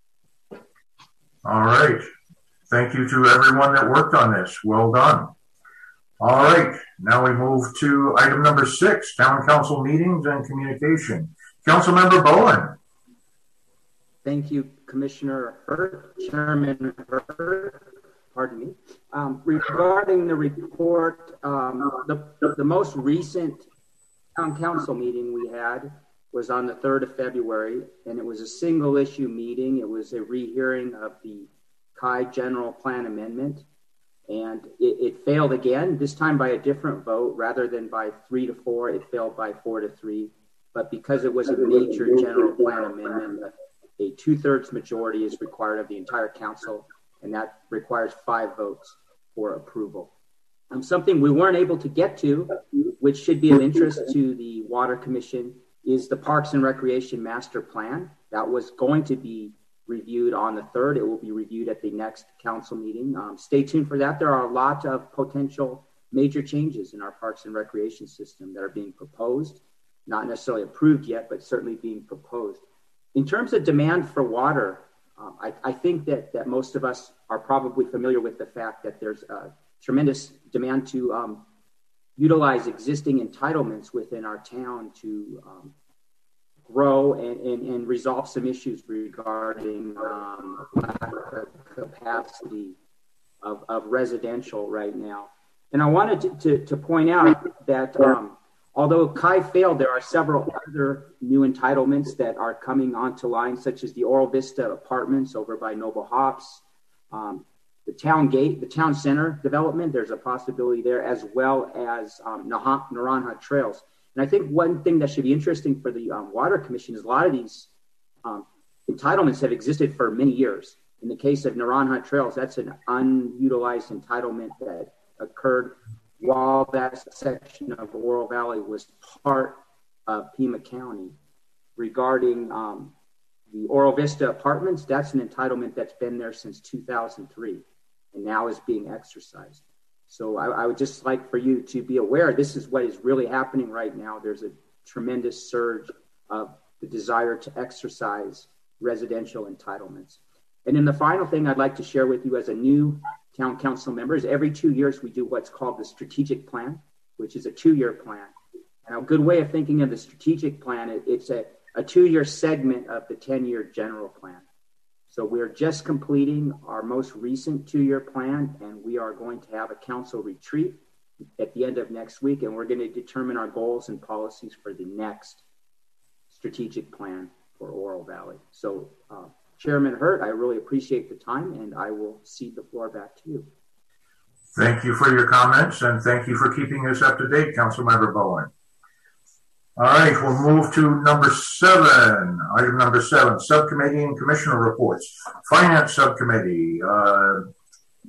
All right. Thank you to everyone that worked on this. Well done. All right. Now we move to item number 6, Town Council meetings and communication. Councilmember Bowen. Thank you, Commissioner Hurt, Chairman Hurt, pardon me. Regarding the report, the most recent Town Council meeting we had was on the 3rd of February, and it was a single issue meeting. It was a rehearing of the CHI General Plan Amendment, and it failed again, this time by a different vote. Rather than by 3-4, it failed by 4-3. But because it was a major general plan amendment, a 2/3 majority is required of the entire council, and that requires 5 votes for approval. Something we weren't able to get to, which should be of interest to the Water Commission, is the Parks and Recreation Master Plan. That was going to be reviewed on the 3rd. It will be reviewed at the next council meeting. Stay tuned for that. There are a lot of potential major changes in our Parks and Recreation system that are being proposed, not necessarily approved yet, but certainly being proposed. In terms of demand for water, I think that most of us are probably familiar with the fact that there's a tremendous demand to utilize existing entitlements within our town to grow and resolve some issues regarding lack of capacity of residential right now. And I wanted to point out that although CHI failed, there are several other new entitlements that are coming onto line, such as the Oral Vista Apartments over by Noble Hops, the Town Gate, the Town Center development. There's a possibility there, as well as Naranja Trails. And I think one thing that should be interesting for the Water Commission is a lot of these entitlements have existed for many years. In the case of Naranja Trails, that's an unutilized entitlement that occurred while that section of Oro Valley was part of Pima County. Regarding the Oro Vista Apartments, that's an entitlement that's been there since 2003 and now is being exercised. So I would just like for you to be aware, this is what is really happening right now. There's a tremendous surge of the desire to exercise residential entitlements. And then the final thing I'd like to share with you as a new town council member is every 2 years we do what's called the strategic plan, which is a 2-year plan. And a good way of thinking of the strategic plan, it's a 2-year segment of the 10-year general plan. So we're just completing our most recent 2-year plan, and we are going to have a council retreat at the end of next week, and we're going to determine our goals and policies for the next strategic plan for Oro Valley. So Chairman Hurt, I really appreciate the time, and I will cede the floor back to you. Thank you for your comments, and thank you for keeping us up to date, Councilmember Bowen. All right, we'll move to number 7, item number 7, Subcommittee and Commissioner Reports. Finance Subcommittee,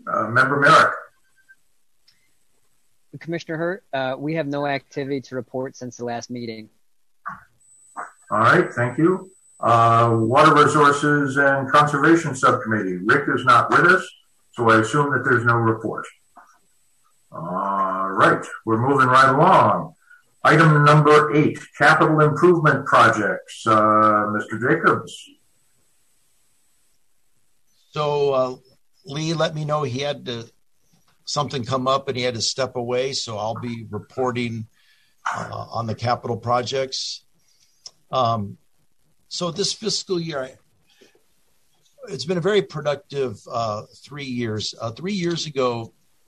Member Merrick. Commissioner Hurt, we have no activity to report since the last meeting. All right, thank you. Water Resources and Conservation Subcommittee. Rick is not with us, so I assume that there's no report. All right, we're moving right along. Item number 8, capital improvement projects. Mr. Jacobs. So Lee let me know he had something come up and he had to step away, so I'll be reporting on the capital projects. So this fiscal year, it's been a very productive 3 years. 3 years ago,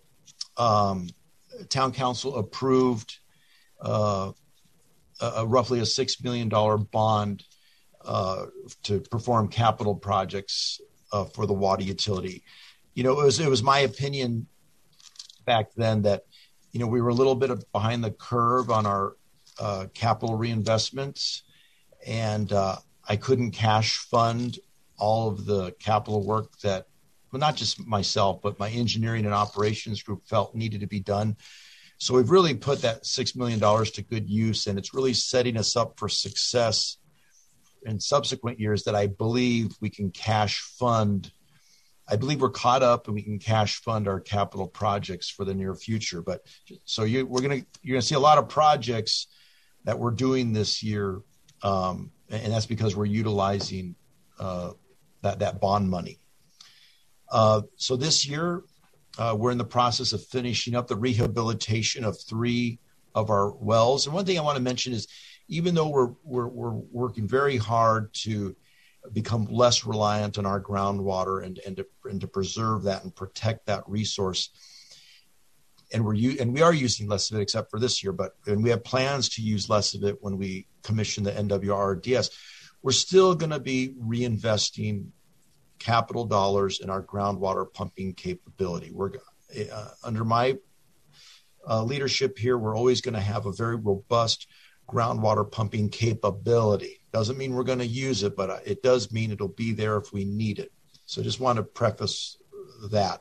Town Council approved roughly a $6 million bond to perform capital projects for the water utility. You know, it was my opinion back then that, you know, we were a little bit behind the curve on our capital reinvestments, and I couldn't cash fund all of the capital work that, well, not just myself, but my engineering and operations group felt needed to be done. So we've really put that $6 million to good use, and it's really setting us up for success in subsequent years that I believe we can cash fund. I believe we're caught up and we can cash fund our capital projects for the near future. But so you're going to see a lot of projects that we're doing this year, and that's because we're utilizing that bond money. So this year, we're in the process of finishing up the rehabilitation of 3 of our wells. And one thing I want to mention is, even though we're working very hard to become less reliant on our groundwater and to preserve that and protect that resource, and we are using less of it except for this year, and we have plans to use less of it when we commission the NWRDS, we're still going to be reinvesting capital dollars in our groundwater pumping capability. We're under my leadership here, we're always going to have a very robust groundwater pumping capability. Doesn't mean we're going to use it, but it does mean it'll be there if we need it. So I just want to preface that.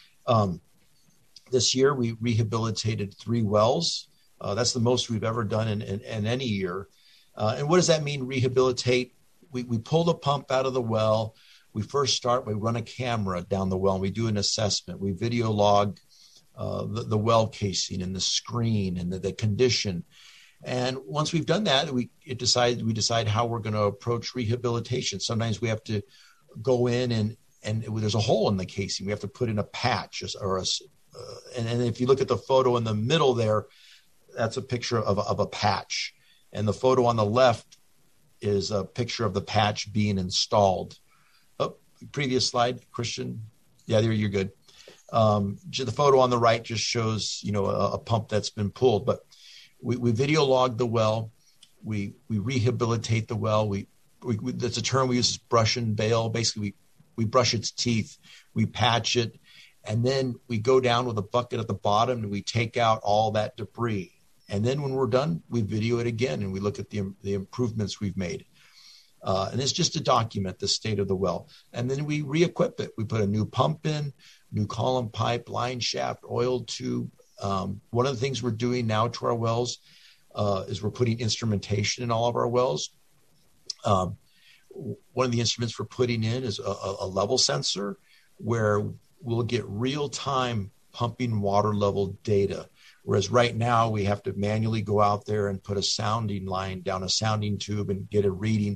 This year, we rehabilitated 3 wells. That's the most we've ever done in any year. And what does that mean, rehabilitate? We pull the pump out of the well. We first start, we run a camera down the well, and we do an assessment. We video log the well casing and the screen and the condition. And once we've done that, we decide how we're going to approach rehabilitation. Sometimes we have to go in and there's a hole in the casing. We have to put in a patch and if you look at the photo in the middle there, that's a picture of a patch. And the photo on the left is a picture of the patch being installed. Oh, previous slide, Christian. Yeah, there, you're good. The photo on the right just shows, a pump that's been pulled, but we video log the well. We rehabilitate the well. That's a term we use, is brush and bail. Basically, we brush its teeth, we patch it, and then we go down with a bucket at the bottom and we take out all that debris. And then when we're done, we video it again and we look at the improvements we've made. And it's just to document the state of the well. And then we re-equip it. We put a new pump in, new column pipe, line shaft, oil tube. One of the things we're doing now to our wells is we're putting instrumentation in all of our wells. One of the instruments we're putting in is a level sensor where we'll get real-time pumping water level data. Whereas right now we have to manually go out there and put a sounding line down a sounding tube and get a reading.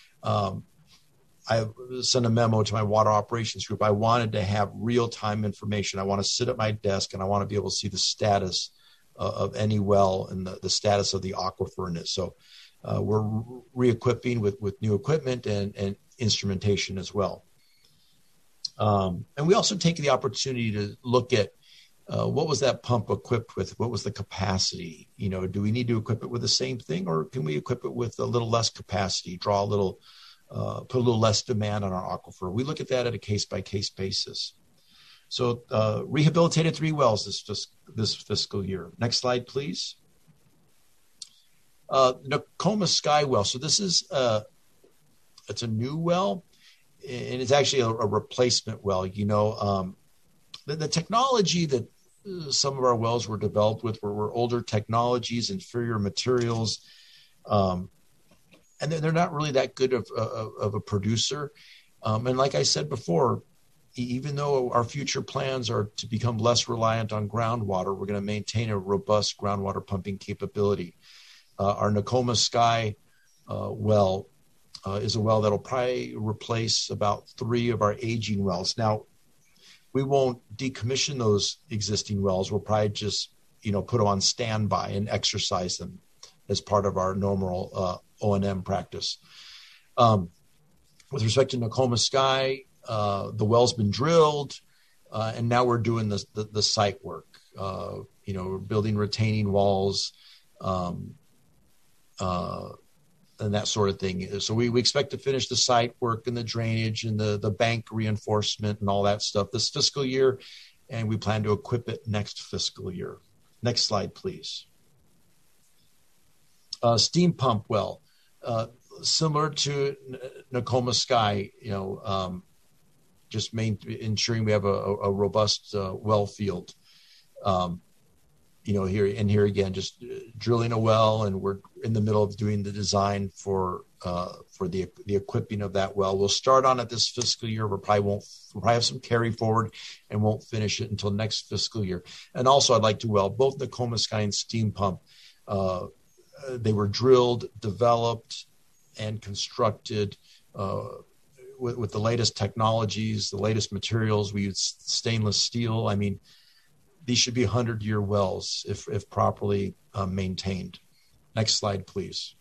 I sent a memo to my water operations group. I wanted to have real-time information. I want to sit at my desk and I want to be able to see the status of any well and the status of the aquifer in it. So we're re-equipping with new equipment and instrumentation as well. And we also take the opportunity to look at what was that pump equipped with? What was the capacity? Do we need to equip it with the same thing, or can we equip it with a little less capacity, put a little less demand on our aquifer? We look at that at a case-by-case basis. So rehabilitated 3 wells this fiscal year. Next slide, please. Nakoma Sky well. So this is it's a new well, and it's actually a replacement well. the technology that some of our wells were developed with were older technologies, inferior materials, and they're not really that good of a producer. And like I said before, even though our future plans are to become less reliant on groundwater, we're going to maintain a robust groundwater pumping capability. Our Nakoma Sky well is a well that'll probably replace about 3 of our aging wells. Now, we won't decommission those existing wells. We'll probably just, put them on standby and exercise them as part of our normal O&M practice. With respect to Nakoma Sky, the well's been drilled, and now we're doing the site work. We're building retaining walls, and that sort of thing. So we expect to finish the site work and the drainage and the bank reinforcement and all that stuff this fiscal year, and we plan to equip it next fiscal year. Next slide, please. Steam pump well, similar to Nakoma Sky, just ensuring we have a robust well field. Here again, just drilling a well, and we're in the middle of doing the design for the equipping of that well. We'll start on it this fiscal year. We'll probably have some carry forward and won't finish it until next fiscal year. And also, I'd like to both Nakoma Sky and steam pump. They were drilled, developed, and constructed with the latest technologies, the latest materials. We use stainless steel. I mean, these should be 100-year wells if properly maintained. Next slide, please.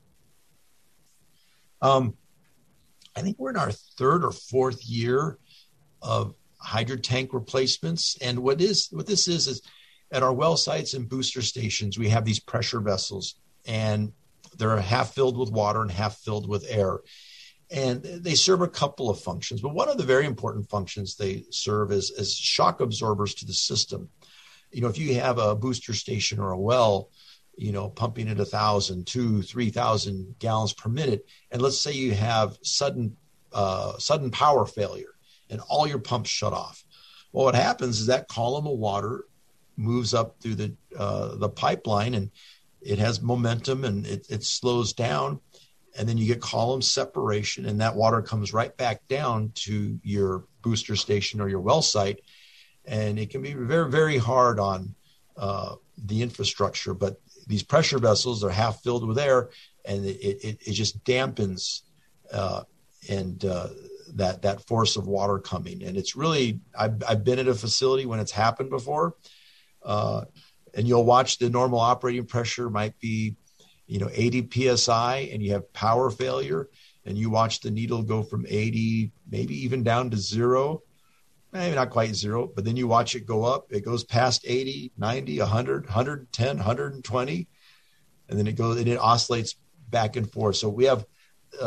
I think we're in our 3rd or 4th year of hydro tank replacements. And what this is at our well sites and booster stations, we have these pressure vessels, and they're half filled with water and half filled with air. And they serve a couple of functions, but one of the very important functions they serve is as shock absorbers to the system. If you have a booster station or a well, pumping at 1,000, 2,000, 3,000 gallons per minute, and let's say you have sudden power failure and all your pumps shut off. Well, what happens is that column of water moves up through the pipeline, and it has momentum, and it slows down. And then you get column separation, and that water comes right back down to your booster station or your well site. And it can be very, very hard on the infrastructure. But these pressure vessels are half filled with air, and it just dampens that force of water coming. And it's really, I've been at a facility when it's happened before, and you'll watch the normal operating pressure might be 80 PSI, and you have power failure, and you watch the needle go from 80, maybe even down to 0, maybe not quite 0, but then you watch it go up. It goes past 80, 90, 100, 110, 120, and then it oscillates back and forth. So we have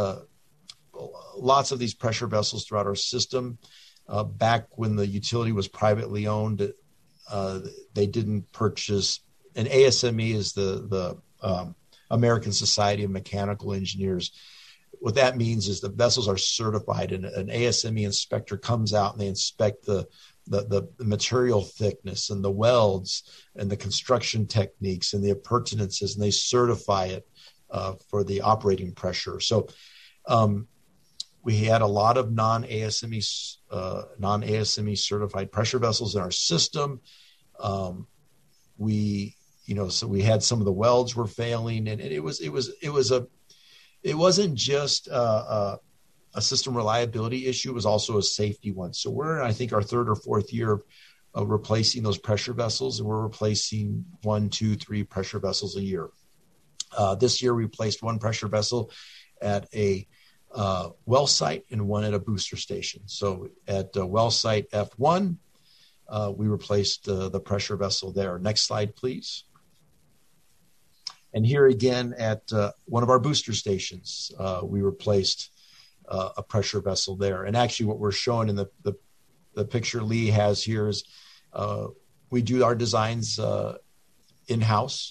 lots of these pressure vessels throughout our system. Back when the utility was privately owned, they didn't purchase, and ASME is the American Society of Mechanical Engineers. What that means is the vessels are certified, and an ASME inspector comes out and they inspect the material thickness and the welds and the construction techniques and the appurtenances, and they certify it for the operating pressure. So we had a lot of non-ASME certified pressure vessels in our system. So we had some of the welds were failing, and it wasn't just a system reliability issue. It was also a safety one. So we're in, I think, our 3rd or 4th year of replacing those pressure vessels, and we're replacing 1, 2, 3 pressure vessels a year. This year we replaced 1 pressure vessel at a well site and 1 at a booster station. So at well site F1, we replaced the pressure vessel there. Next slide, please. And here again at one of our booster stations, we replaced a pressure vessel there. And actually what we're showing in the picture Lee has here is we do our designs in-house,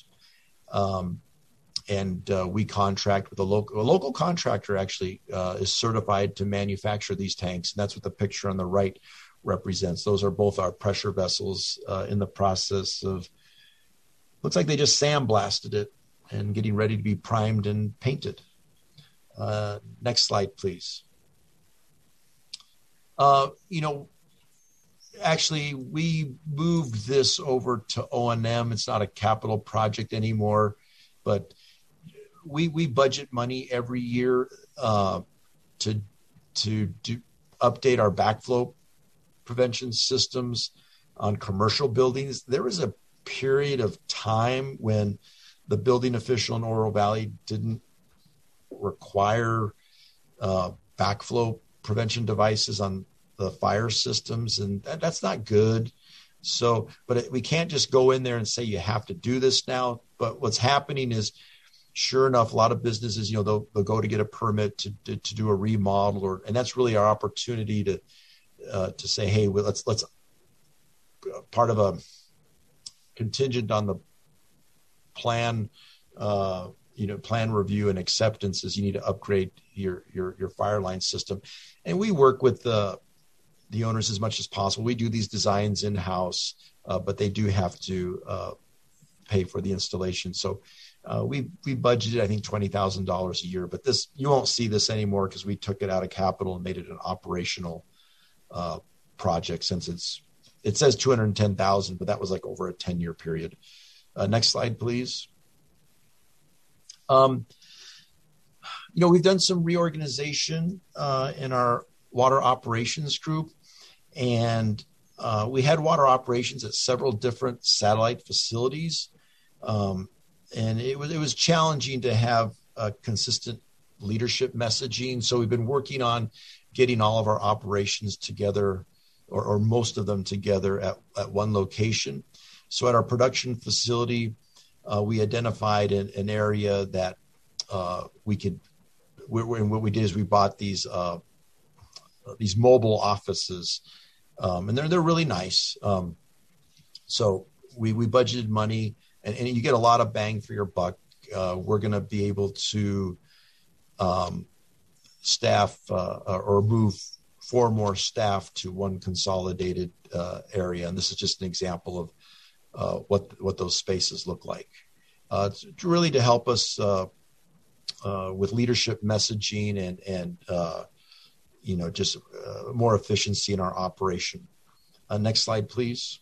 and we contract with a local contractor actually is certified to manufacture these tanks. And that's what the picture on the right represents. Those are both our pressure vessels in the process of, looks like they just sandblasted it and getting ready to be primed and painted. Next slide, please. Actually, we moved this over to O&M. It's not a capital project anymore, but we budget money every year to update our backflow prevention systems on commercial buildings. There was a period of time when the building official in Oro Valley didn't require backflow prevention devices on the fire systems, and that's not good. So, but we can't just go in there and say you have to do this now. But what's happening is, sure enough, a lot of businesses, they'll go to get a permit to do a remodel, and that's really our opportunity to say, hey, well, let's part of a contingent on the plan, plan review and acceptance is you need to upgrade your fire line system, and we work with the owners as much as possible. We do these designs in-house, but they do have to pay for the installation. So we budgeted, I think, $20,000 a year, but this, you won't see this anymore because we took it out of capital and made it an operational project, since it says 210,000, but that was like over a 10-year period. Next slide, please. We've done some reorganization in our water operations group, and we had water operations at several different satellite facilities, and it was challenging to have a consistent leadership messaging. So we've been working on getting all of our operations together, or most of them together at one location. So at our production facility, we identified an area that we could. What we did is we bought these mobile offices, and they're really nice. So we budgeted money, and you get a lot of bang for your buck. We're going to be able to staff or move 4 more staff to one consolidated area, and this is just an example of what those spaces look like. It's really to help us with leadership messaging and just more efficiency in our operation. Next slide, please.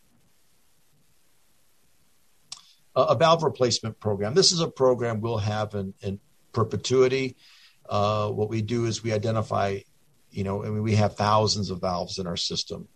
A valve replacement program. This is a program we'll have in perpetuity. What we do is we identify, we have thousands of valves in our system.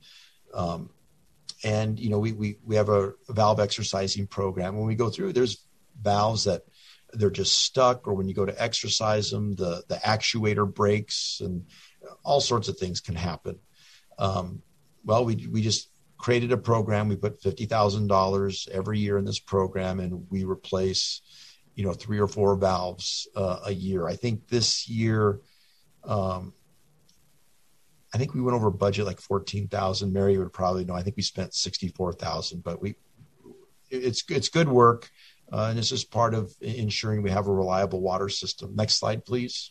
And we have a valve exercising program. When we go through, there's valves that they're just stuck, or when you go to exercise them, the actuator breaks, and all sorts of things can happen. Well, we just created a program. We put $50,000 every year in this program, and we replace, 3 or 4 valves a year. I think this year, I think we went over budget like $14,000. Mary would probably know. I think we spent $64,000, but it's good work. And this is part of ensuring we have a reliable water system. Next slide, please.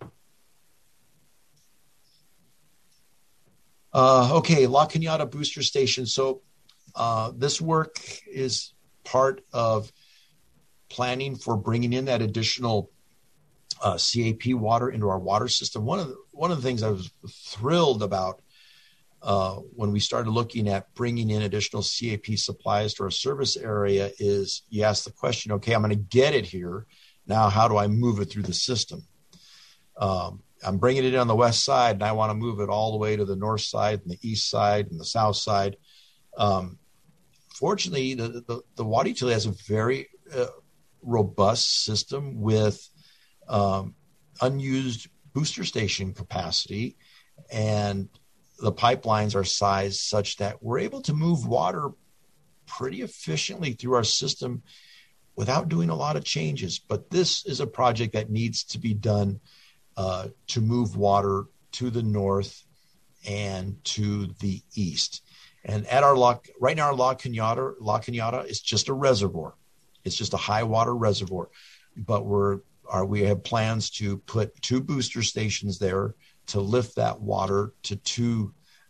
Okay, La Cañada Booster Station. So this work is part of planning for bringing in that additional CAP water into our water system. One of the things I was thrilled about when we started looking at bringing in additional CAP supplies to our service area is you ask the question, okay, I'm going to get it here. Now, how do I move it through the system? I'm bringing it in on the west side, and I want to move it all the way to the north side and the east side and the south side. Fortunately, the water utility has a very robust system with unused booster station capacity, and the pipelines are sized such that we're able to move water pretty efficiently through our system without doing a lot of changes. But this is a project that needs to be done to move water to the north and to the east. And at our right now, our La Cañada is just a reservoir. It's just a high water reservoir, but we have plans to put 2 booster stations there to lift that water to 2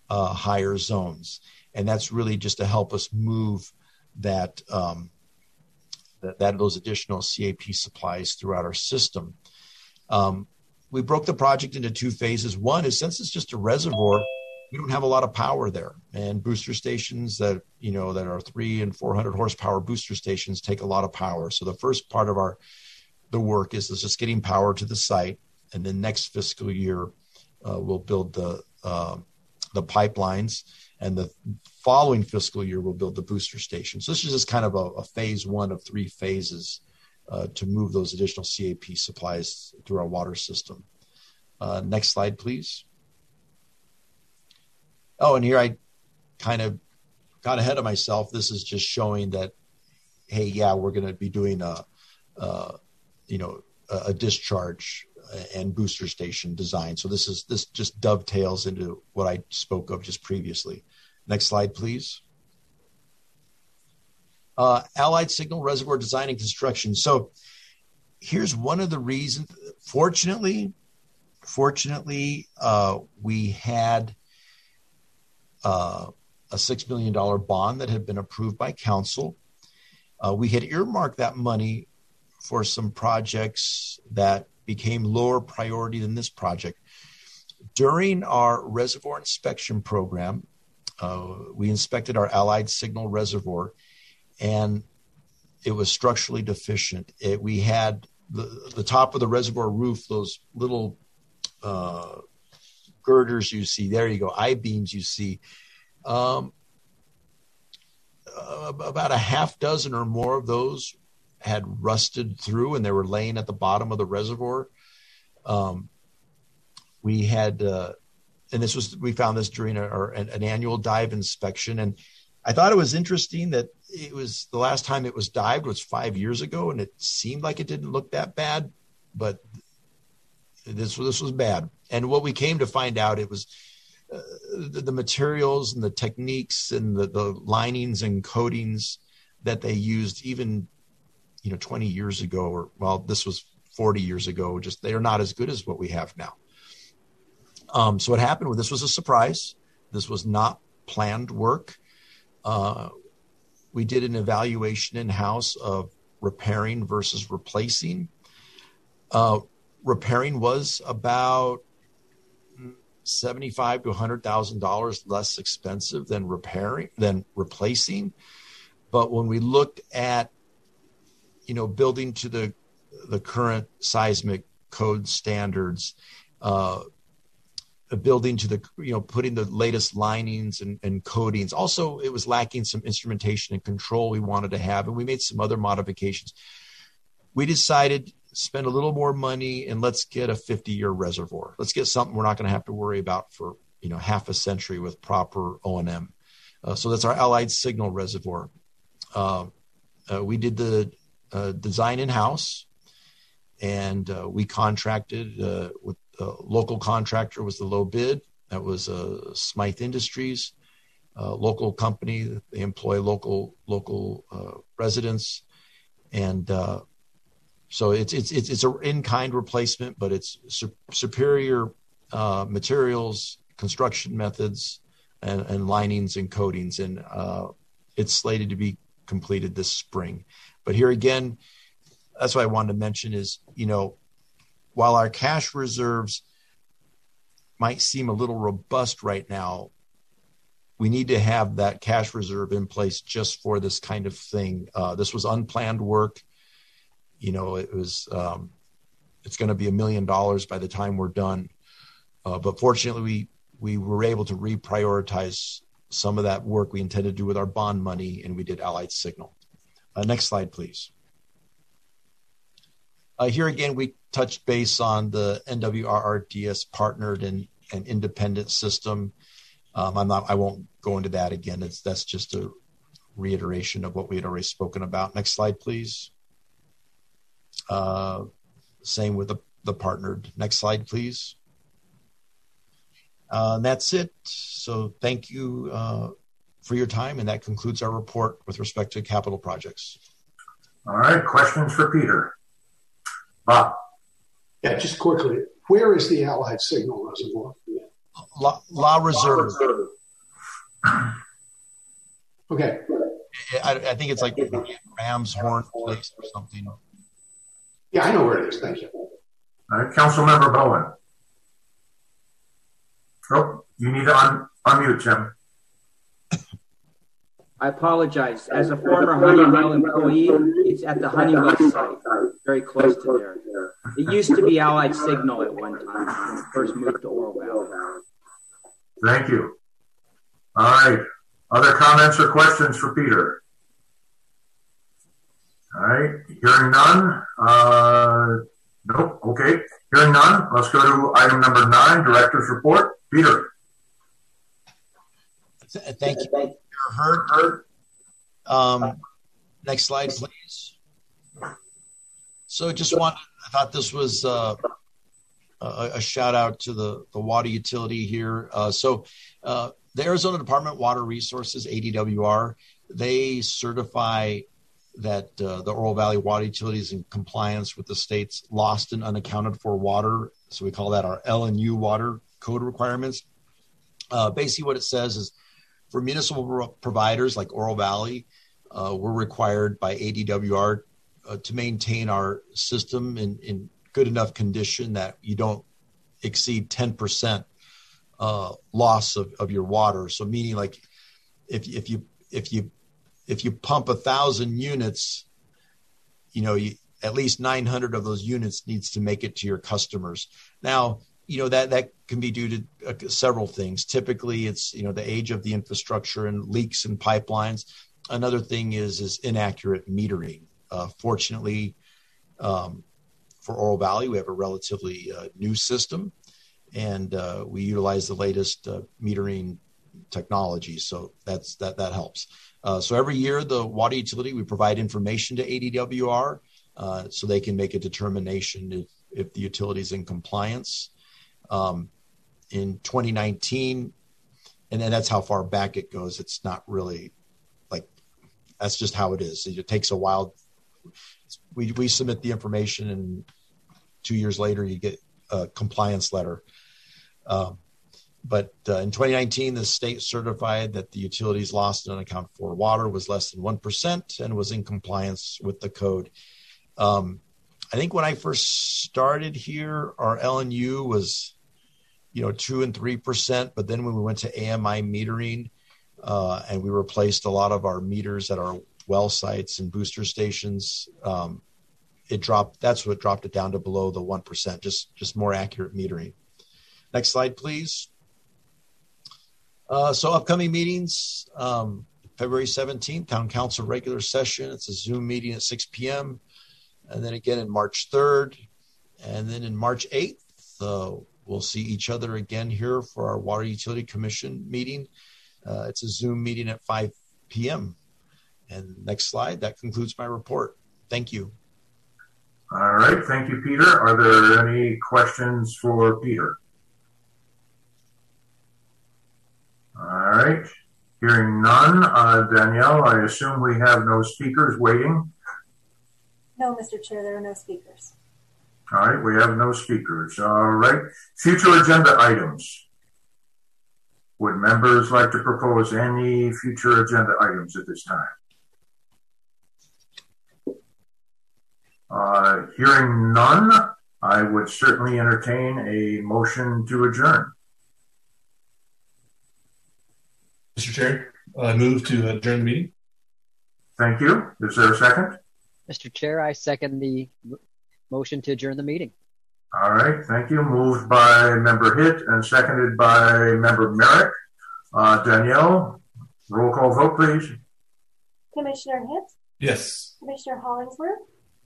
higher zones. And that's really just to help us move that those additional CAP supplies throughout our system. We broke the project into two phases. One is, since it's just a reservoir, we don't have a lot of power there, and booster stations that are 300 and 400 horsepower booster stations take a lot of power. So the first part of the work is just getting power to the site, and then next fiscal year we'll build the pipelines, and the following fiscal year we'll build the booster station. So this is just kind of a phase one of 3 phases to move those additional CAP supplies through our water system. Next slide, please. Oh, and here I kind of got ahead of myself. This is just showing that, hey, yeah, we're going to be doing a discharge and booster station design. So this just dovetails into what I spoke of just previously. Next slide, please. Allied Signal Reservoir Design and Construction. So here's one of the reasons. Fortunately, we had a $6 million bond that had been approved by council. We had earmarked that money for some projects that became lower priority than this project. During our reservoir inspection program, we inspected our Allied Signal Reservoir, and it was structurally deficient. We had the top of the reservoir roof, those little girders you see, there you go, I-beams you see, about a half dozen or more of those had rusted through, and they were laying at the bottom of the reservoir. We had, and we found this during an annual dive inspection. And I thought it was interesting that the last time it was dived was 5 years ago, and it seemed like it didn't look that bad, but this was bad. And what we came to find out, it was the materials and the techniques and the linings and coatings that they used even 20 years ago, or this was 40 years ago, just they are not as good as what we have now. So what happened, this was a surprise. This was not planned work. We did an evaluation in-house of repairing versus replacing. Repairing was about $75,000 to $100,000 less expensive than replacing. But when we looked at, building to the current seismic code standards, building to putting the latest linings and coatings. Also, it was lacking some instrumentation and control we wanted to have, and we made some other modifications. We decided spend a little more money and let's get a 50-year reservoir. Let's get something we're not going to have to worry about for half a century with proper O&M. So that's our Allied Signal Reservoir. We did the design in-house, and we contracted with a local contractor. Was the low bid. That was Smythe Industries, local company. They employ local residents, and so it's an in-kind replacement, but it's superior materials, construction methods, and linings and coatings, and it's slated to be completed this spring. But here again, that's what I wanted to mention is, while our cash reserves might seem a little robust right now, we need to have that cash reserve in place just for this kind of thing. This was unplanned work. It's going to be $1 million by the time we're done. But fortunately, we were able to reprioritize some of that work we intended to do with our bond money, and we did Allied Signal. Next slide, please. Here again, we touched base on the NWRRDS partnered and independent system. I won't go into that again. That's just a reiteration of what we had already spoken about. Next slide, please. Same with the partnered. Next slide, please. That's it. So thank you for your time, and that concludes our report with respect to capital projects. All right, questions for Peter? Bob. Yeah, just quickly, where is the Allied Signal Reservoir? La Reserve. Okay. I think it's like Ramshorn Place or something. Yeah, I know where it is. Thank you. All right, Councilmember Bowen. Oh, you need to unmute, Jim. I apologize. As a former Honeywell employee, it's at the Honeywell site, very close to there. It used to be Allied Signal at one time when it first moved to Orwell. Thank you. All right. Other comments or questions for Peter? All right. Hearing none. Nope. Okay. Hearing none. Let's go to item number 9, Director's Report. Peter. Thank you. You're heard. Next slide, please. So I thought this was a shout out to the water utility here. The Arizona Department of Water Resources, ADWR, they certify that the Oro Valley Water Utility is in compliance with the state's lost and unaccounted for water. So we call that our LNU water code requirements. Basically what it says is for municipal providers like Oro Valley, we're required by ADWR to maintain our system in good enough condition that you don't exceed 10% loss of your water. So meaning like if you pump 1,000 units, at least 900 of those units needs to make it to your customers. Now, that can be due to several things. Typically it's, the age of the infrastructure and leaks in pipelines. Another thing is inaccurate metering. Fortunately, for Oro Valley, we have a relatively new system, and we utilize the latest metering technology. So that helps. So every year, the water utility, we provide information to ADWR so they can make a determination if the utility is in compliance. In 2019, and then that's how far back it goes. It's not really that's just how it is. It takes a while. We submit the information, and 2 years later, you get a compliance letter. But in 2019, the state certified that the utility's lost and unaccounted for water was less than 1% and was in compliance with the code. I think when I first started here, our LNU was, 2 and 3%. But then when we went to AMI metering, and we replaced a lot of our meters at our well sites and booster stations, that's what dropped it down to below the 1%, just more accurate metering. Next slide, please. So upcoming meetings, February 17th, Town Council regular session. It's a Zoom meeting at 6 p.m. And then again in March 3rd. And then in March 8th, we'll see each other again here for our Water Utility Commission meeting. It's a Zoom meeting at 5 p.m. And next slide, that concludes my report. Thank you. All right. Thank you, Peter. Are there any questions for Peter? All right. Hearing none. Danielle, I assume we have no speakers waiting? No, Mr. Chair, there are no speakers. All right. We have no speakers. All right. Future agenda items. Would members like to propose any future agenda items at this time? Hearing none, I would certainly entertain a motion to adjourn. Mr. Chair, I move to adjourn the meeting. Thank you. Is there a second? Mr. Chair, I second the motion to adjourn the meeting. All right. Thank you. Moved by Member Hitt and seconded by Member Merrick. Danielle, roll call vote, please. Commissioner Hitt? Yes. Commissioner Hollingsworth?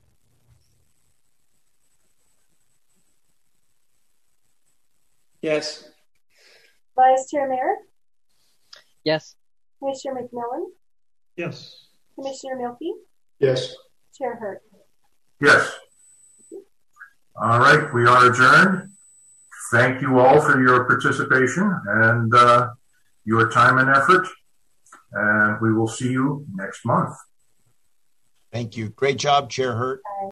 Yes. Vice Chair Merrick? Yes. Commissioner McMillan? Yes. Commissioner Milkey? Yes. Chair Hurd? Yes. All right. We are adjourned. Thank you all for your participation and your time and effort. And we will see you next month. Thank you. Great job, Chair Hurt.